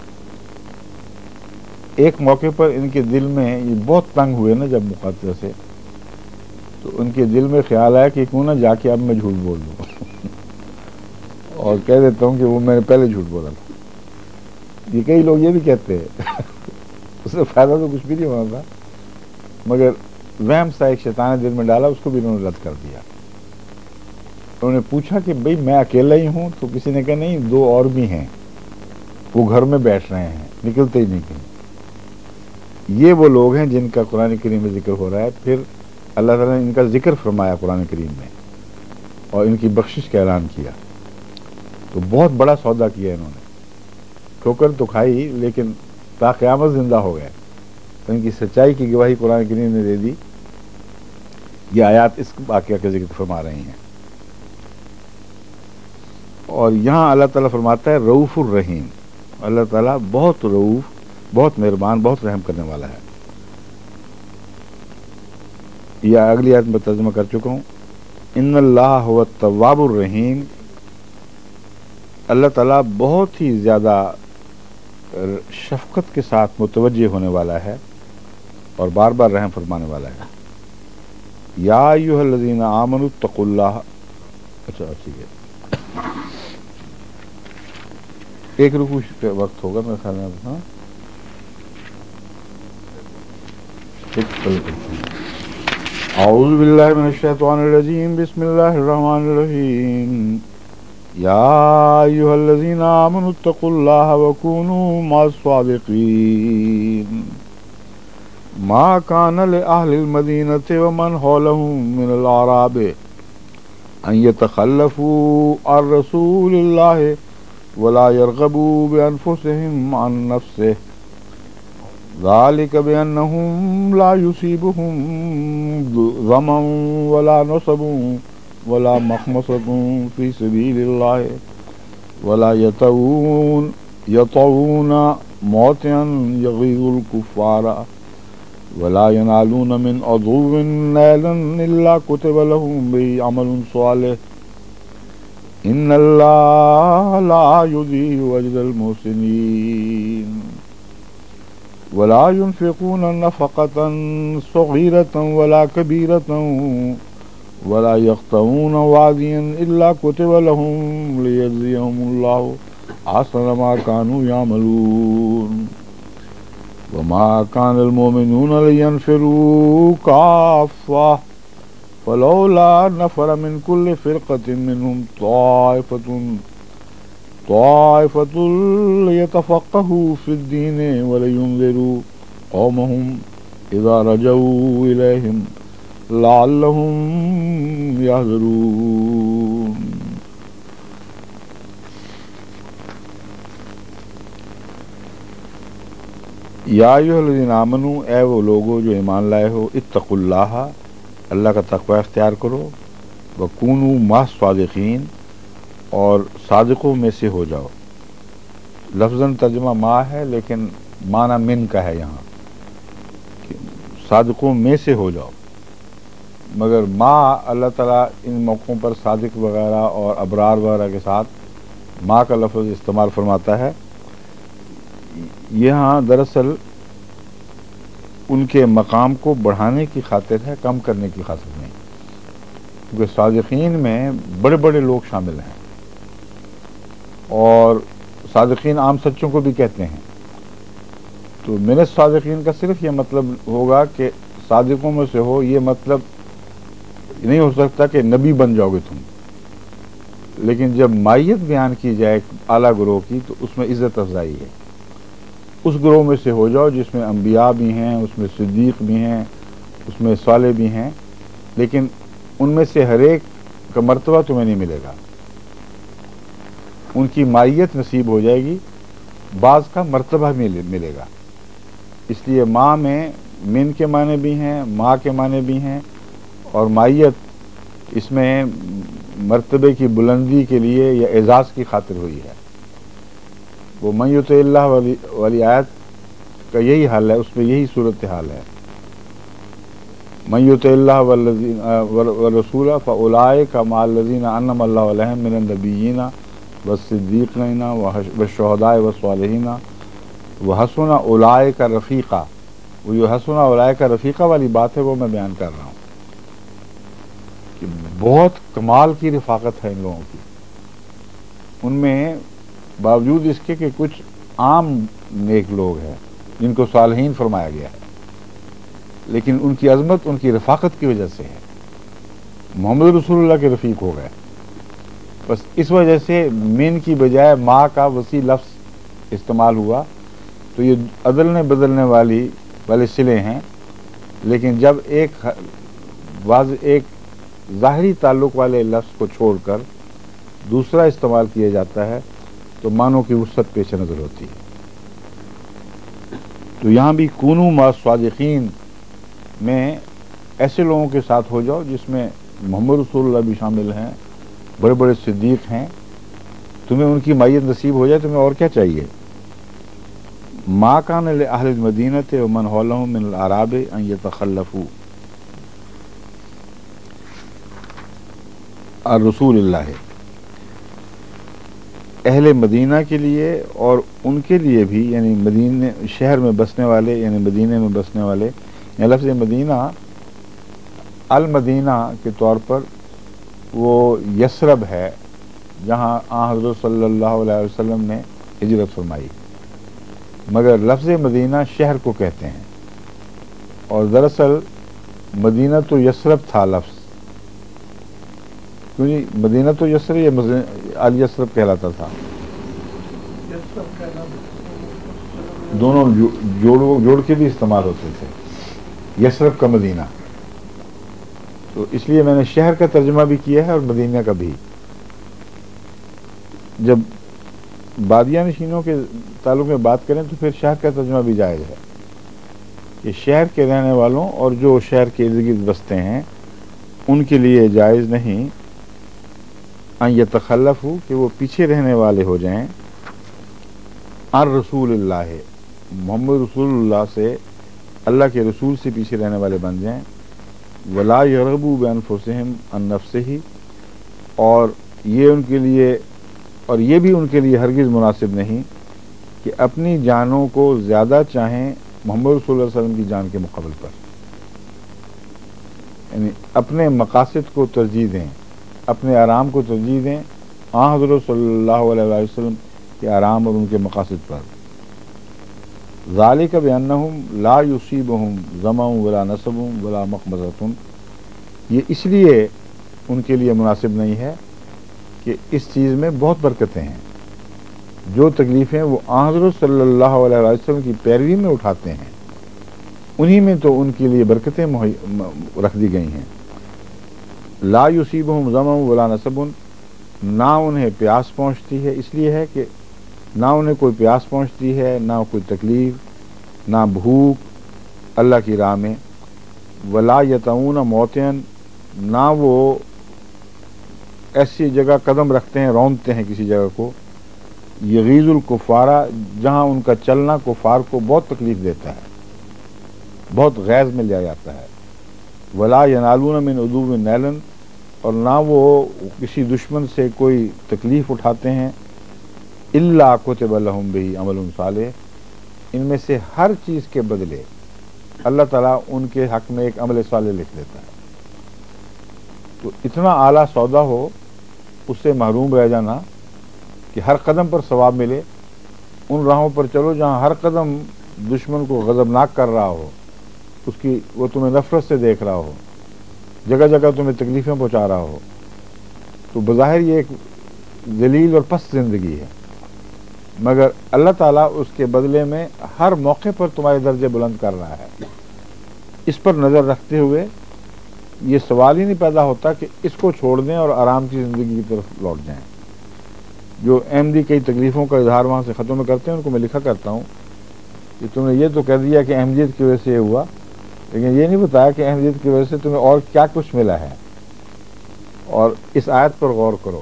ایک موقع پر ان کے دل میں یہ بہت تنگ ہوئے نا جب مقاتلہ سے، تو ان کے دل میں خیال آیا کہ کیوں نہ جا کے اب میں جھوٹ بول دوں اور کہہ دیتا ہوں کہ وہ میں نے پہلے جھوٹ بولا تھا۔ یہ کئی لوگ یہ بھی کہتے ہیں اس سے فائدہ تو کچھ بھی نہیں ہونا تھا، مگر وہم سا ایک شیطان نے دل میں ڈالا، اس کو بھی انہوں نے رد کر دیا۔ انہوں نے پوچھا کہ بھئی میں اکیلا ہی ہوں؟ تو کسی نے کہا نہیں 2 اور بھی ہیں، وہ گھر میں بیٹھ رہے ہیں، نکلتے ہی نہیں کہیں۔ یہ وہ لوگ ہیں جن کا قرآن کریم میں ذکر ہو رہا ہے۔ پھر اللہ تعالیٰ نے ان کا ذکر فرمایا قرآن کریم میں اور ان کی بخشش کا اعلان کیا. تو بہت بڑا سودا کیا انہوں نے. ٹھوکر تو کھائی لیکن تا قیامت زندہ ہو گئے. ان کی سچائی کی گواہی قرآن کریم نے دے دی. یہ آیات اس واقعہ کا ذکر فرما رہی ہیں. اور یہاں اللہ تعالیٰ فرماتا ہے رؤوف الرحیم. اللہ تعالیٰ بہت رؤوف، بہت مہربان، بہت رحم کرنے والا ہے. یہ اگلی آیت میں ترجمہ کر چکا ہوں. ان اللہ هو التواب الرحیم. اللہ تعالیٰ بہت ہی زیادہ شفقت کے ساتھ متوجہ ہونے والا ہے اور بار بار رحم فرمانے والا ہے. یا ایھا الذین آمنوا اتقوا اللہ. اچھا ٹھیک ہے، ایک رکوع کا وقت ہوگا میرے خیال میں. ہاں اعوذ باللہ من الشیطان الرجیم. بسم اللہ الرحمن الرحیم. یا ایھا الذین آمنوا اتقوا اللہ وکونوا مع الصادقین. ما كان لأهل المدينة ومن حولهم من الأعراب أن يتخلفوا عن رسول الله ولا يرغبوا بأنفسهم عن نفسه ذلك بأنهم لا يصيبهم ظمأ ولا نصب ولا مخمصة في سبيل الله ولا يطؤون موطئا يغيظ الكفار ولا ينالون من عدو نيلا إلا كتب لهم به عمل صالح إن الله لا يضيع أجر المحسنين. ولا ينفقون نفقة صغيرة ولا كبيرة ولا يقطعون واديا إلا كتب لهم ليجزيهم الله أحسن ما كانوا يعملون. وما كان المؤمنون لينفروا كافة فلولا نفر من كل فرقة منهم طائفة ليتفقهوا في الدين ولينذروا قومهم إذا رجعوا إليهم لعلهم يحذرون. یا ایھا الذین آمنوا، اے وہ لوگو جو ایمان لائے ہو، اتقوا اللہ، اللہ کا تقوی اختیار کرو، وکونوا مع الصادقین، اور صادقوں میں سے ہو جاؤ. لفظاً ترجمہ ما ہے لیکن معنی من کا ہے یہاں، کہ صادقوں میں سے ہو جاؤ. مگر ما اللہ تعالیٰ ان موقعوں پر صادق وغیرہ اور ابرار وغیرہ کے ساتھ ما کا لفظ استعمال فرماتا ہے. یہاں دراصل ان کے مقام کو بڑھانے کی خاطر ہے، کم کرنے کی خاطر نہیں، کیونکہ صادقین میں بڑے بڑے لوگ شامل ہیں اور صادقین عام سچوں کو بھی کہتے ہیں. تو من الصادقین کا صرف یہ مطلب ہوگا کہ صادقوں میں سے ہو، یہ مطلب نہیں ہو سکتا کہ نبی بن جاؤ گے تم. لیکن جب مائیت بیان کی جائے اعلیٰ گروہ کی تو اس میں عزت افزائی ہے. اس گروہ میں سے ہو جاؤ جس میں انبیاء بھی ہیں، اس میں صدیق بھی ہیں، اس میں صالح بھی ہیں، لیکن ان میں سے ہر ایک کا مرتبہ تمہیں نہیں ملے گا. ان کی مائیت نصیب ہو جائے گی، بعض کا مرتبہ ملے گا. اس لیے ماں میں من کے معنی بھی ہیں، ماں کے معنی بھی ہیں، اور مائیت اس میں مرتبے کی بلندی کے لیے یا اعزاز کی خاطر ہوئی ہے. وہ من یطع اللہ والی آیت کا یہی حال ہے، اس میں یہی صورتحال ہے. من یطع اللہ والرسول فاولئک مع الذین انعم اللہ علیہم من النبیین والصدیقین والشہداء والصالحین وحسن اولئک رفیقا. وہ جو حسن اولئک رفیقا والی بات ہے وہ میں بیان کر رہا ہوں کہ بہت کمال کی رفاقت ہے ان لوگوں کی. ان میں باوجود اس کے کہ کچھ عام نیک لوگ ہیں جن کو صالحین فرمایا گیا ہے، لیکن ان کی عظمت ان کی رفاقت کی وجہ سے ہے. محمد رسول اللہ کے رفیق ہو گئے. بس اس وجہ سے من کی بجائے ما کا وسیع لفظ استعمال ہوا. تو یہ عدلنے بدلنے والے صلے ہیں، لیکن جب ایک ظاہری تعلق والے لفظ کو چھوڑ کر دوسرا استعمال کیا جاتا ہے تو معنوں کی وسعت پیش نظر ہوتی ہے. تو یہاں بھی کونوا مع الصادقین میں ایسے لوگوں کے ساتھ ہو جاؤ جس میں محمد رسول اللہ بھی شامل ہیں، بڑے بڑے صدیق ہیں. تمہیں ان کی معیت نصیب ہو جائے، تمہیں اور کیا چاہیے؟ ما کان لأہل المدینۃ ومن حولہم من الاعراب ان یتخلفوا الرسول اللہ. اہل مدینہ کے لیے اور ان کے لیے بھی، یعنی مدینے شہر میں بسنے والے، یعنی مدینے میں بسنے والے. یعنی لفظ مدینہ المدینہ کے طور پر وہ یثرب ہے جہاں حضرت صلی اللہ علیہ وسلم نے ہجرت فرمائی، مگر لفظ مدینہ شہر کو کہتے ہیں. اور دراصل مدینہ تو یثرب تھا لفظ، کیونکہ مدینہ تو یثرب یا الیثرب کہلاتا تھا. دونوں جوڑ کے بھی استعمال ہوتے تھے، یثرب کا مدینہ. تو اس لیے میں نے شہر کا ترجمہ بھی کیا ہے اور مدینہ کا بھی. جب بادیہ نشینوں کے تعلق میں بات کریں تو پھر شہر کا ترجمہ بھی جائز ہے کہ شہر کے رہنے والوں اور جو شہر کے ارد گرد بستے ہیں ان کے لیے جائز نہیں ان یتخلفوا کہ وہ پیچھے رہنے والے ہو جائیں عن رسول اللہ، محمد رسول اللہ سے، اللہ کے رسول سے پیچھے رہنے والے بن جائیں. ولا یرغبوا بانفسہم عن نفسہ، اور یہ بھی ان کے لیے ہرگز مناسب نہیں کہ اپنی جانوں کو زیادہ چاہیں محمد رسول اللہ علیہ وسلم کی جان کے مقابل پر. یعنی اپنے مقاصد کو ترجیح دیں، اپنے آرام کو ترجیح دیں حضرت صلی اللہ علیہ وسلم کے آرام اور ان کے مقاصد پر. ذالک بانہم لا یصیبہم ظمأ ولا نصب ولا مخمصۃ، یہ اس لیے ان کے لیے مناسب نہیں ہے کہ اس چیز میں بہت برکتیں ہیں. جو تکلیفیں وہ حضرت صلی اللہ علیہ وسلم کی پیروی میں اٹھاتے ہیں انہی میں تو ان کے لیے برکتیں رکھ دی گئی ہیں. لا یصیبہم ظمأ ولا نصب، نہ انہیں پیاس پہنچتی ہے، اس لیے ہے کہ نہ انہیں کوئی پیاس پہنچتی ہے، نہ کوئی تکلیف، نہ بھوک اللہ کی راہ میں. ولا یطؤون موطئا، نہ وہ ایسی جگہ قدم رکھتے ہیں، روندتے ہیں کسی جگہ کو، یغیظ الکفارہ، جہاں ان کا چلنا کفار کو بہت تکلیف دیتا ہے، بہت غیظ میں لیا جاتا ہے. ولا ینالون من عدو نیلا، اور نہ وہ کسی دشمن سے کوئی تکلیف اٹھاتے ہیں، الا کتب لہم بہ عمل صالح، ان میں سے ہر چیز کے بدلے اللہ تعالیٰ ان کے حق میں ایک عمل صالح لکھ دیتا ہے. تو اتنا اعلیٰ سودا ہو اس سے محروم رہ جانا کہ ہر قدم پر ثواب ملے. ان راہوں پر چلو جہاں ہر قدم دشمن کو غضبناک کر رہا ہو، وہ تمہیں نفرت سے دیکھ رہا ہو، جگہ جگہ تمہیں تکلیفیں پہنچا رہا ہو، تو بظاہر یہ ایک ذلیل اور پست زندگی ہے، مگر اللہ تعالیٰ اس کے بدلے میں ہر موقع پر تمہارے درجے بلند کر رہا ہے. اس پر نظر رکھتے ہوئے یہ سوال ہی نہیں پیدا ہوتا کہ اس کو چھوڑ دیں اور آرام کی زندگی کی طرف لوٹ جائیں. جو احمدی کئی تکلیفوں کا اظہار وہاں سے ختم کرتے ہیں ان کو میں لکھا کرتا ہوں کہ تم نے یہ تو کہہ دیا کہ احمدیت کی وجہ سے یہ ہوا، لیکن یہ نہیں بتایا کہ احمدیت کی وجہ سے تمہیں اور کیا کچھ ملا ہے. اور اس آیت پر غور کرو،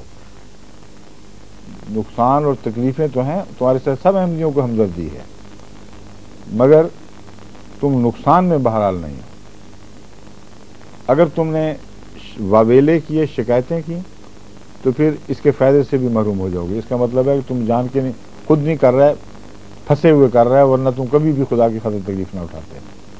نقصان اور تکلیفیں تو ہیں، تمہارے ساتھ سب احمدیوں کو ہمدردی ہے، مگر تم نقصان میں بہرحال نہیں ہو. اگر تم نے واویلے کیے، شکایتیں کی، تو پھر اس کے فائدے سے بھی محروم ہو جاؤ گے. اس کا مطلب ہے کہ تم جان کے خود نہیں کر رہے، پھنسے ہوئے کر رہے، ورنہ تم کبھی بھی خدا کی خاطر تکلیف نہ اٹھاتے.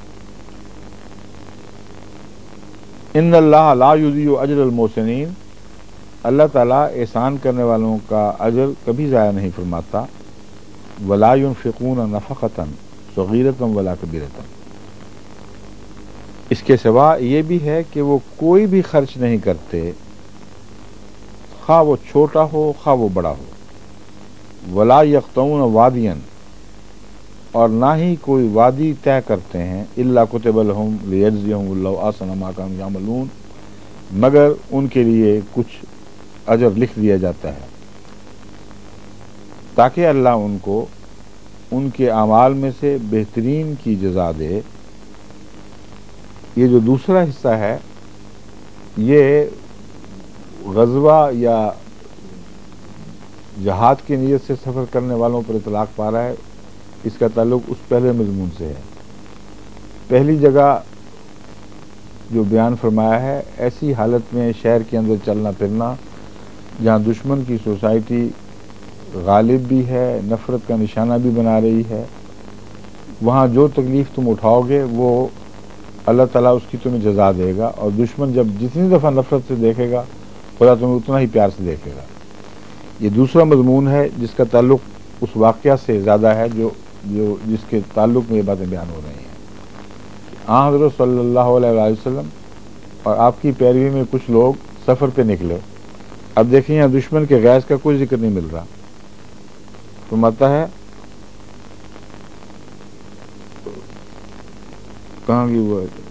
ان اللہ لا یضیع اجر المحسنین، اللہ تعالیٰ احسان کرنے والوں کا اجر کبھی ضائع نہیں فرماتا. ولا ينفقون نفقۃ صغیرۃ ولا کبیرۃ، اس کے سوا یہ بھی ہے کہ وہ کوئی بھی خرچ نہیں کرتے، خواہ وہ چھوٹا ہو خواہ وہ بڑا ہو. ولا یقطعون وادیا، اور نہ ہی کوئی وادی طے کرتے ہیں، الا کتب لہم لیجزیہم اللہ احسن ما کانوا یعملون، مگر ان کے لیے کچھ اجر لکھ دیا جاتا ہے تاکہ اللہ ان کو ان کے اعمال میں سے بہترین کی جزا دے۔ یہ جو دوسرا حصہ ہے یہ غزوہ یا جہاد کی نیت سے سفر کرنے والوں پر اطلاق پا رہا ہے، اس کا تعلق اس پہلے مضمون سے ہے۔ پہلی جگہ جو بیان فرمایا ہے ایسی حالت میں شہر کے اندر چلنا پھرنا جہاں دشمن کی سوسائٹی غالب بھی ہے، نفرت کا نشانہ بھی بنا رہی ہے، وہاں جو تکلیف تم اٹھاؤ گے وہ اللہ تعالیٰ اس کی تمہیں جزا دے گا، اور دشمن جب جتنی دفعہ نفرت سے دیکھے گا خدا تمہیں اتنا ہی پیار سے دیکھے گا۔ یہ دوسرا مضمون ہے جس کا تعلق اس واقعہ سے زیادہ ہے جو جس کے تعلق میں یہ باتیں بیان ہو رہی ہیں۔ حضرت صلی اللہ علیہ وآلہ وسلم اور آپ کی پیروی میں کچھ لوگ سفر پہ نکلے۔ اب دیکھیں یہاں دشمن کے غیظ کا کوئی ذکر نہیں مل رہا، فرماتا ہے کہاں کی ہوا ہے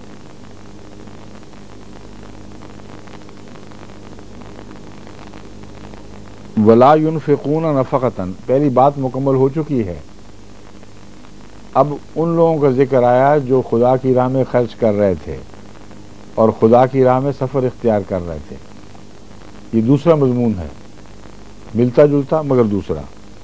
ولا ينفقون نفقة، پہلی بات مکمل ہو چکی ہے۔ اب ان لوگوں کا ذکر آیا جو خدا کی راہ میں خرچ کر رہے تھے اور خدا کی راہ میں سفر اختیار کر رہے تھے۔ یہ دوسرا مضمون ہے، ملتا جلتا مگر دوسرا۔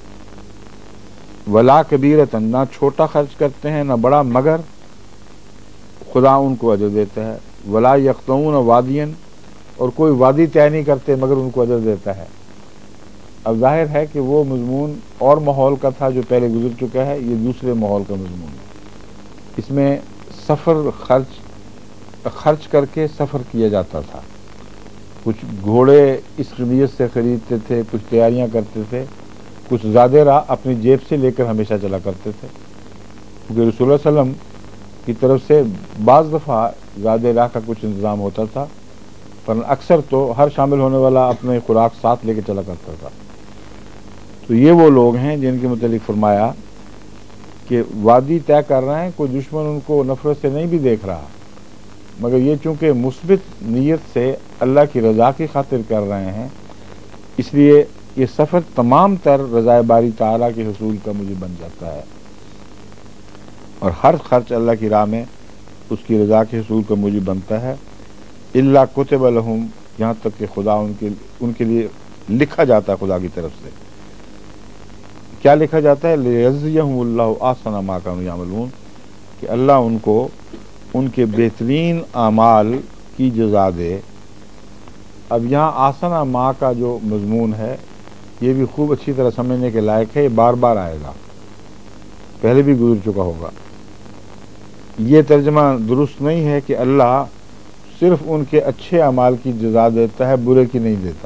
ولا کبیرۃ، نہ چھوٹا خرچ کرتے ہیں نہ بڑا مگر خدا ان کو اجر دیتا ہے۔ ولا یقطعون وادیا، اور کوئی وادی طے نہیں کرتے مگر ان کو اجر دیتا ہے۔ اب ظاہر ہے کہ وہ مضمون اور ماحول کا تھا جو پہلے گزر چکا ہے، یہ دوسرے ماحول کا مضمون ہے۔ اس میں سفر خرچ کر کے سفر کیا جاتا تھا، کچھ گھوڑے اس نیت سے خریدتے تھے، کچھ تیاریاں کرتے تھے، کچھ زیادہ راہ اپنی جیب سے لے کر ہمیشہ چلا کرتے تھے، کیونکہ رسول اللہ علیہ وسلم کی طرف سے بعض دفعہ زیادہ راہ کا کچھ انتظام ہوتا تھا، پر اکثر تو ہر شامل ہونے والا اپنے خوراک ساتھ لے کے چلا کرتا تھا۔ تو یہ وہ لوگ ہیں جن کے متعلق فرمایا کہ وادی طے کر رہے ہیں، کوئی دشمن ان کو نفرت سے نہیں بھی دیکھ رہا، مگر یہ چونکہ مثبت نیت سے اللہ کی رضا کی خاطر کر رہے ہیں، اس لیے یہ سفر تمام تر رضا باری تعالیٰ کے حصول کا موجب بن جاتا ہے، اور ہر خرچ اللہ کی راہ میں اس کی رضا کے حصول کا موجب بنتا ہے۔ الا کتب لہم، یہاں تک کہ خدا ان کے لیے لکھا جاتا ہے خدا کی طرف سے۔ کیا لکھا جاتا ہے؟ لیجزیہم اللہ احسن ما کانوا یعملون، کہ اللہ ان کو ان کے بہترین اعمال کی جزا دے۔ اب یہاں احسن ما کا جو مضمون ہے یہ بھی خوب اچھی طرح سمجھنے کے لائق ہے، یہ بار بار آئے گا، پہلے بھی گزر چکا ہوگا۔ یہ ترجمہ درست نہیں ہے کہ اللہ صرف ان کے اچھے اعمال کی جزا دیتا ہے، برے کی نہیں دیتا،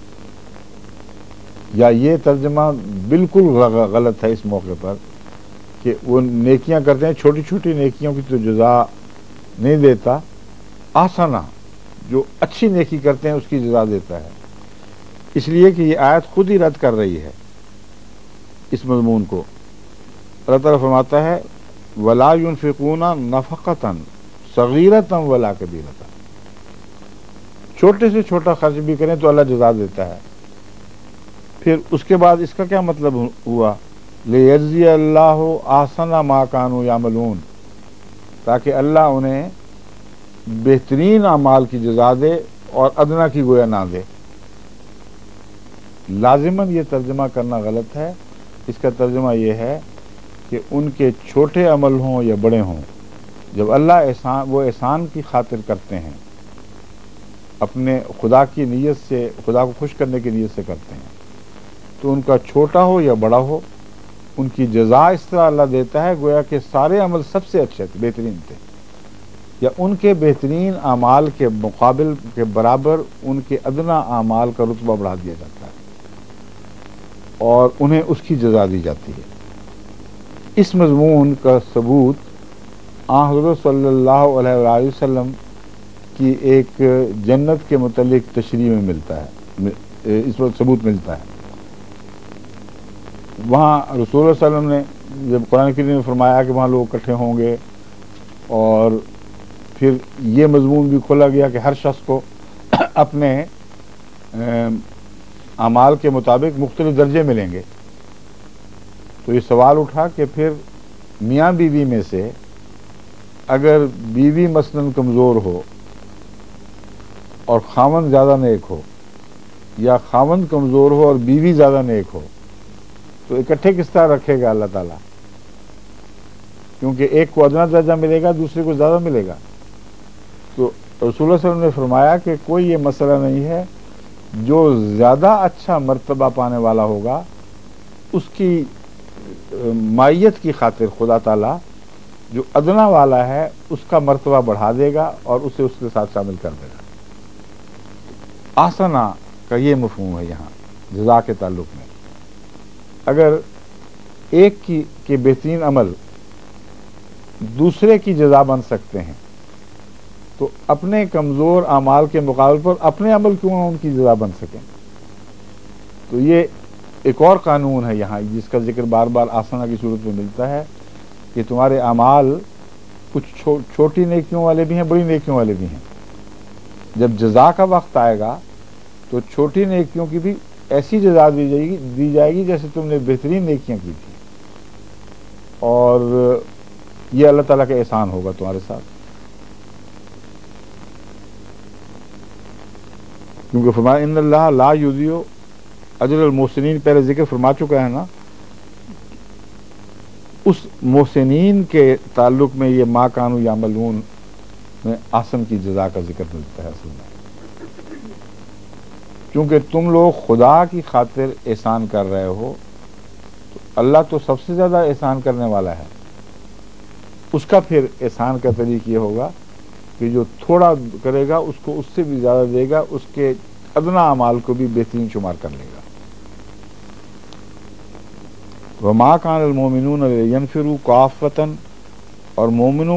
یا یہ ترجمہ بالکل غلط ہے اس موقع پر کہ وہ نیکیاں کرتے ہیں، چھوٹی چھوٹی نیکیوں کی تو جزا نہیں دیتا، آسانہ جو اچھی نیکی کرتے ہیں اس کی جزا دیتا ہے، اس لیے کہ یہ آیت خود ہی رد کر رہی ہے اس مضمون کو۔ اللہ تعالیٰ فرماتا ہے ولا ينفقون نفقۃ صغیرۃ ولا کبیرۃ، چھوٹے سے چھوٹا خرچ بھی کریں تو اللہ جزا دیتا ہے۔ پھر اس کے بعد اس کا کیا مطلب ہوا؟ لیجزی اللہ احسن ما کانوا یعملون، تاکہ اللہ انہیں بہترین اعمال کی جزا دے اور ادنا کی گویا نہ دے۔ لازماً یہ ترجمہ کرنا غلط ہے، اس کا ترجمہ یہ ہے کہ ان کے چھوٹے عمل ہوں یا بڑے ہوں، جب اللہ وہ احسان کی خاطر کرتے ہیں، اپنے خدا کی نیت سے، خدا کو خوش کرنے کی نیت سے کرتے ہیں، تو ان کا چھوٹا ہو یا بڑا ہو ان کی جزا اس طرح اللہ دیتا ہے گویا کہ سارے عمل سب سے اچھے تھے، بہترین تھے، یا ان کے بہترین اعمال کے مقابل کے برابر ان کے ادنا اعمال کا رتبہ بڑھا دیا جاتا ہے اور انہیں اس کی جزا دی جاتی ہے۔ اس مضمون کا ثبوت حضرت صلی اللہ علیہ وآلہ وسلم کی ایک جنت کے متعلق تشریح میں ملتا ہے، اس وقت ثبوت ملتا ہے۔ وہاں رسول اللہ صلی اللہ علیہ وسلم نے جب قرآن کریم میں فرمایا کہ وہاں لوگ اکٹھے ہوں گے، اور پھر یہ مضمون بھی کھولا گیا کہ ہر شخص کو اپنے اعمال کے مطابق مختلف درجے ملیں گے۔ تو یہ سوال اٹھا کہ پھر میاں بیوی میں سے اگر بیوی مثلاً کمزور ہو اور خاوند زیادہ نیک ہو، یا خاوند کمزور ہو اور بیوی زیادہ نیک ہو، تو اکٹھے کس طرح رکھے گا اللہ تعالیٰ؟ کیونکہ ایک کو ادنا درجہ ملے گا، دوسرے کو زیادہ ملے گا۔ تو رسول اللہ صلی اللہ علیہ وسلم نے فرمایا کہ کوئی یہ مسئلہ نہیں ہے، جو زیادہ اچھا مرتبہ پانے والا ہوگا اس کی مائیت کی خاطر خدا تعالیٰ جو ادنا والا ہے اس کا مرتبہ بڑھا دے گا اور اسے اس کے ساتھ شامل کر دے گا۔ آسنا کا یہ مفہوم ہے یہاں جزا کے تعلق میں۔ اگر ایک کے بہترین عمل دوسرے کی جزا بن سکتے ہیں تو اپنے کمزور اعمال کے مقابل پر اپنے عمل کیوں نہ ان کی جزا بن سکیں؟ تو یہ ایک اور قانون ہے یہاں جس کا ذکر بار بار آسنا کی صورت میں ملتا ہے کہ تمہارے اعمال کچھ چھوٹی نیکیوں والے بھی ہیں، بڑی نیکیوں والے بھی ہیں۔ جب جزا کا وقت آئے گا تو چھوٹی نیکیوں کی بھی ایسی جزا دی جائے گی جیسے تم نے بہترین نیکیاں کی تھی، اور یہ اللہ تعالیٰ کا احسان ہوگا تمہارے ساتھ۔ کیونکہ فرمایا ان اللہ لا یضیع اجر المحسنین، پہلے ذکر فرما چکا ہے نا۔ اس محسنین کے تعلق میں یہ ما کانوا یعملون میں احسن کی جزا کا ذکر ملتا ہے اصل میں، کیونکہ تم لوگ خدا کی خاطر احسان کر رہے ہو، تو اللہ تو سب سے زیادہ احسان کرنے والا ہے۔ اس کا پھر احسان کا طریقہ یہ ہوگا کہ جو تھوڑا کرے گا اس کو اس سے بھی زیادہ دے گا، اس کے ادنا اعمال کو بھی بہترین شمار کر لے گا۔ وما کان المؤمنون لینفروا کافۃ، اور مومنوں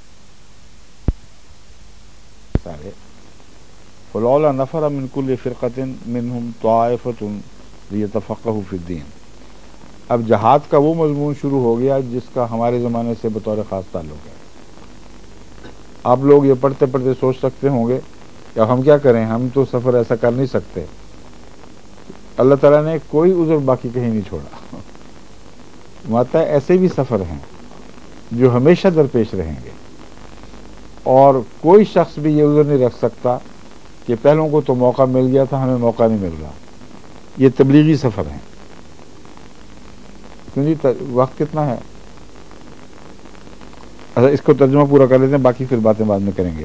سارے فلولا نفر من کل فرقۃ منہم طائفۃ لیتفقہوا فی الدین۔ اب جہاد کا وہ مضمون شروع ہو گیا جس کا ہمارے زمانے سے بطور خاص تعلق ہے۔ آپ لوگ یہ پڑھتے پڑھتے سوچ سکتے ہوں گے کہ ہم کیا کریں، ہم تو سفر ایسا کر نہیں سکتے۔ اللہ تعالیٰ نے کوئی عذر باقی کہیں نہیں چھوڑا۔ ماتا ایسے بھی سفر ہیں جو ہمیشہ درپیش رہیں گے، اور کوئی شخص بھی یہ عذر نہیں رکھ سکتا کہ پہلوں کو تو موقع مل گیا تھا، ہمیں موقع نہیں مل رہا۔ یہ تبلیغی سفر ہیں۔ وقت کتنا ہے؟ اچھا، اس کو ترجمہ پورا کر لیتے ہیں، باقی پھر باتیں بعد میں کریں گے۔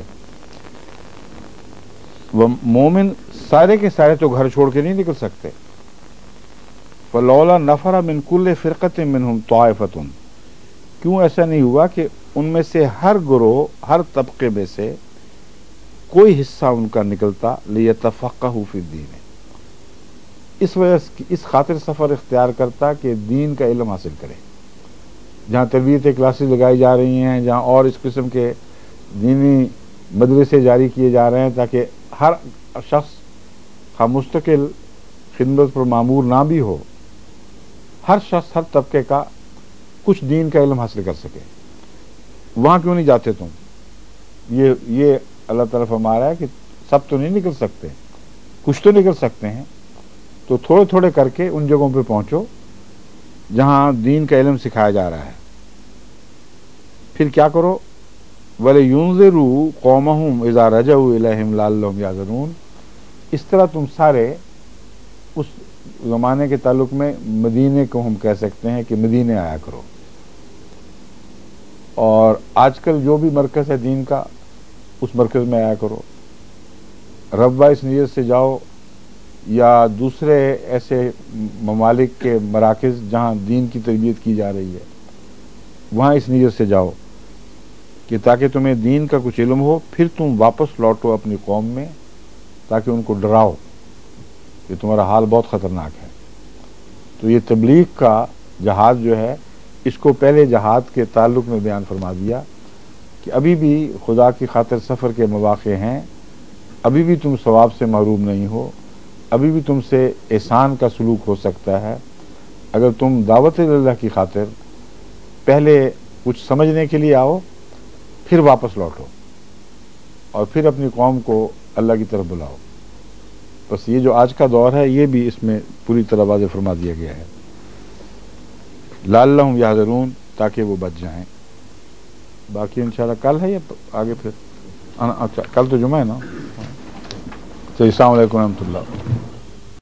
وہ مومن سارے کے سارے تو گھر چھوڑ کے نہیں نکل سکتے۔ فلولا نفر من کل فرقۃ منہم طائفۃ، کیوں ایسا نہیں ہوا کہ ان میں سے ہر گروہ، ہر طبقے میں سے کوئی حصہ ان کا نکلتا لیتفقہوا فی الدین، اس وجہ سے اس خاطر سفر اختیار کرتا کہ دین کا علم حاصل کرے۔ جہاں تربیت کلاسز لگائی جا رہی ہیں، جہاں اور اس قسم کے دینی مدرسے جاری کیے جا رہے ہیں، تاکہ ہر شخص مستقل خدمت پر معمور نہ بھی ہو، ہر شخص ہر طبقے کا کچھ دین کا علم حاصل کر سکے۔ وہاں کیوں نہیں جاتے تم؟ یہ اللہ تعالیٰ فرما رہا ہے کہ سب تو نہیں نکل سکتے، کچھ تو نکل سکتے ہیں، تو تھوڑے تھوڑے کر کے ان جگہوں پہ پہنچو جہاں دین کا علم سکھایا جا رہا ہے۔ پھر کیا کرو؟ وَلِيُنذِرُوا قَوْمَهُمْ إِذَا رَجَعُوا إِلَيْهِمْ لَعَلَّهُمْ يَحْذَرُونَ۔ اس طرح تم سارے اس زمانے کے تعلق میں مدینے کو ہم کہہ سکتے ہیں کہ مدینے آیا کرو، اور آج کل جو بھی مرکز ہے دین کا اس مرکز میں آیا کرو۔ ربوہ اس نیت سے جاؤ، یا دوسرے ایسے ممالک کے مراکز جہاں دین کی تربیت کی جا رہی ہے وہاں اس نیت سے جاؤ کہ تاکہ تمہیں دین کا کچھ علم ہو، پھر تم واپس لوٹو اپنی قوم میں، تاکہ ان کو ڈراؤ کہ تمہارا حال بہت خطرناک ہے۔ تو یہ تبلیغ کا جہاد جو ہے، اس کو پہلے جہاد کے تعلق میں بیان فرما دیا کہ ابھی بھی خدا کی خاطر سفر کے مواقع ہیں، ابھی بھی تم ثواب سے محروم نہیں ہو، ابھی بھی تم سے احسان کا سلوک ہو سکتا ہے اگر تم دعوت اللہ کی خاطر پہلے کچھ سمجھنے کے لیے آؤ، پھر واپس لوٹو، اور پھر اپنی قوم کو اللہ کی طرف بلاؤ. بس یہ جو آج کا دور ہے یہ بھی اس میں پوری طرح واضح فرما دیا گیا ہے. لعلہم یحذرون، تاکہ وہ بچ جائیں. باقی انشاءاللہ کل ہے یا آگے پھر؟ اچھا کل تو جمعہ ہے نا. تو السلام علیکم ورحمۃ اللہ.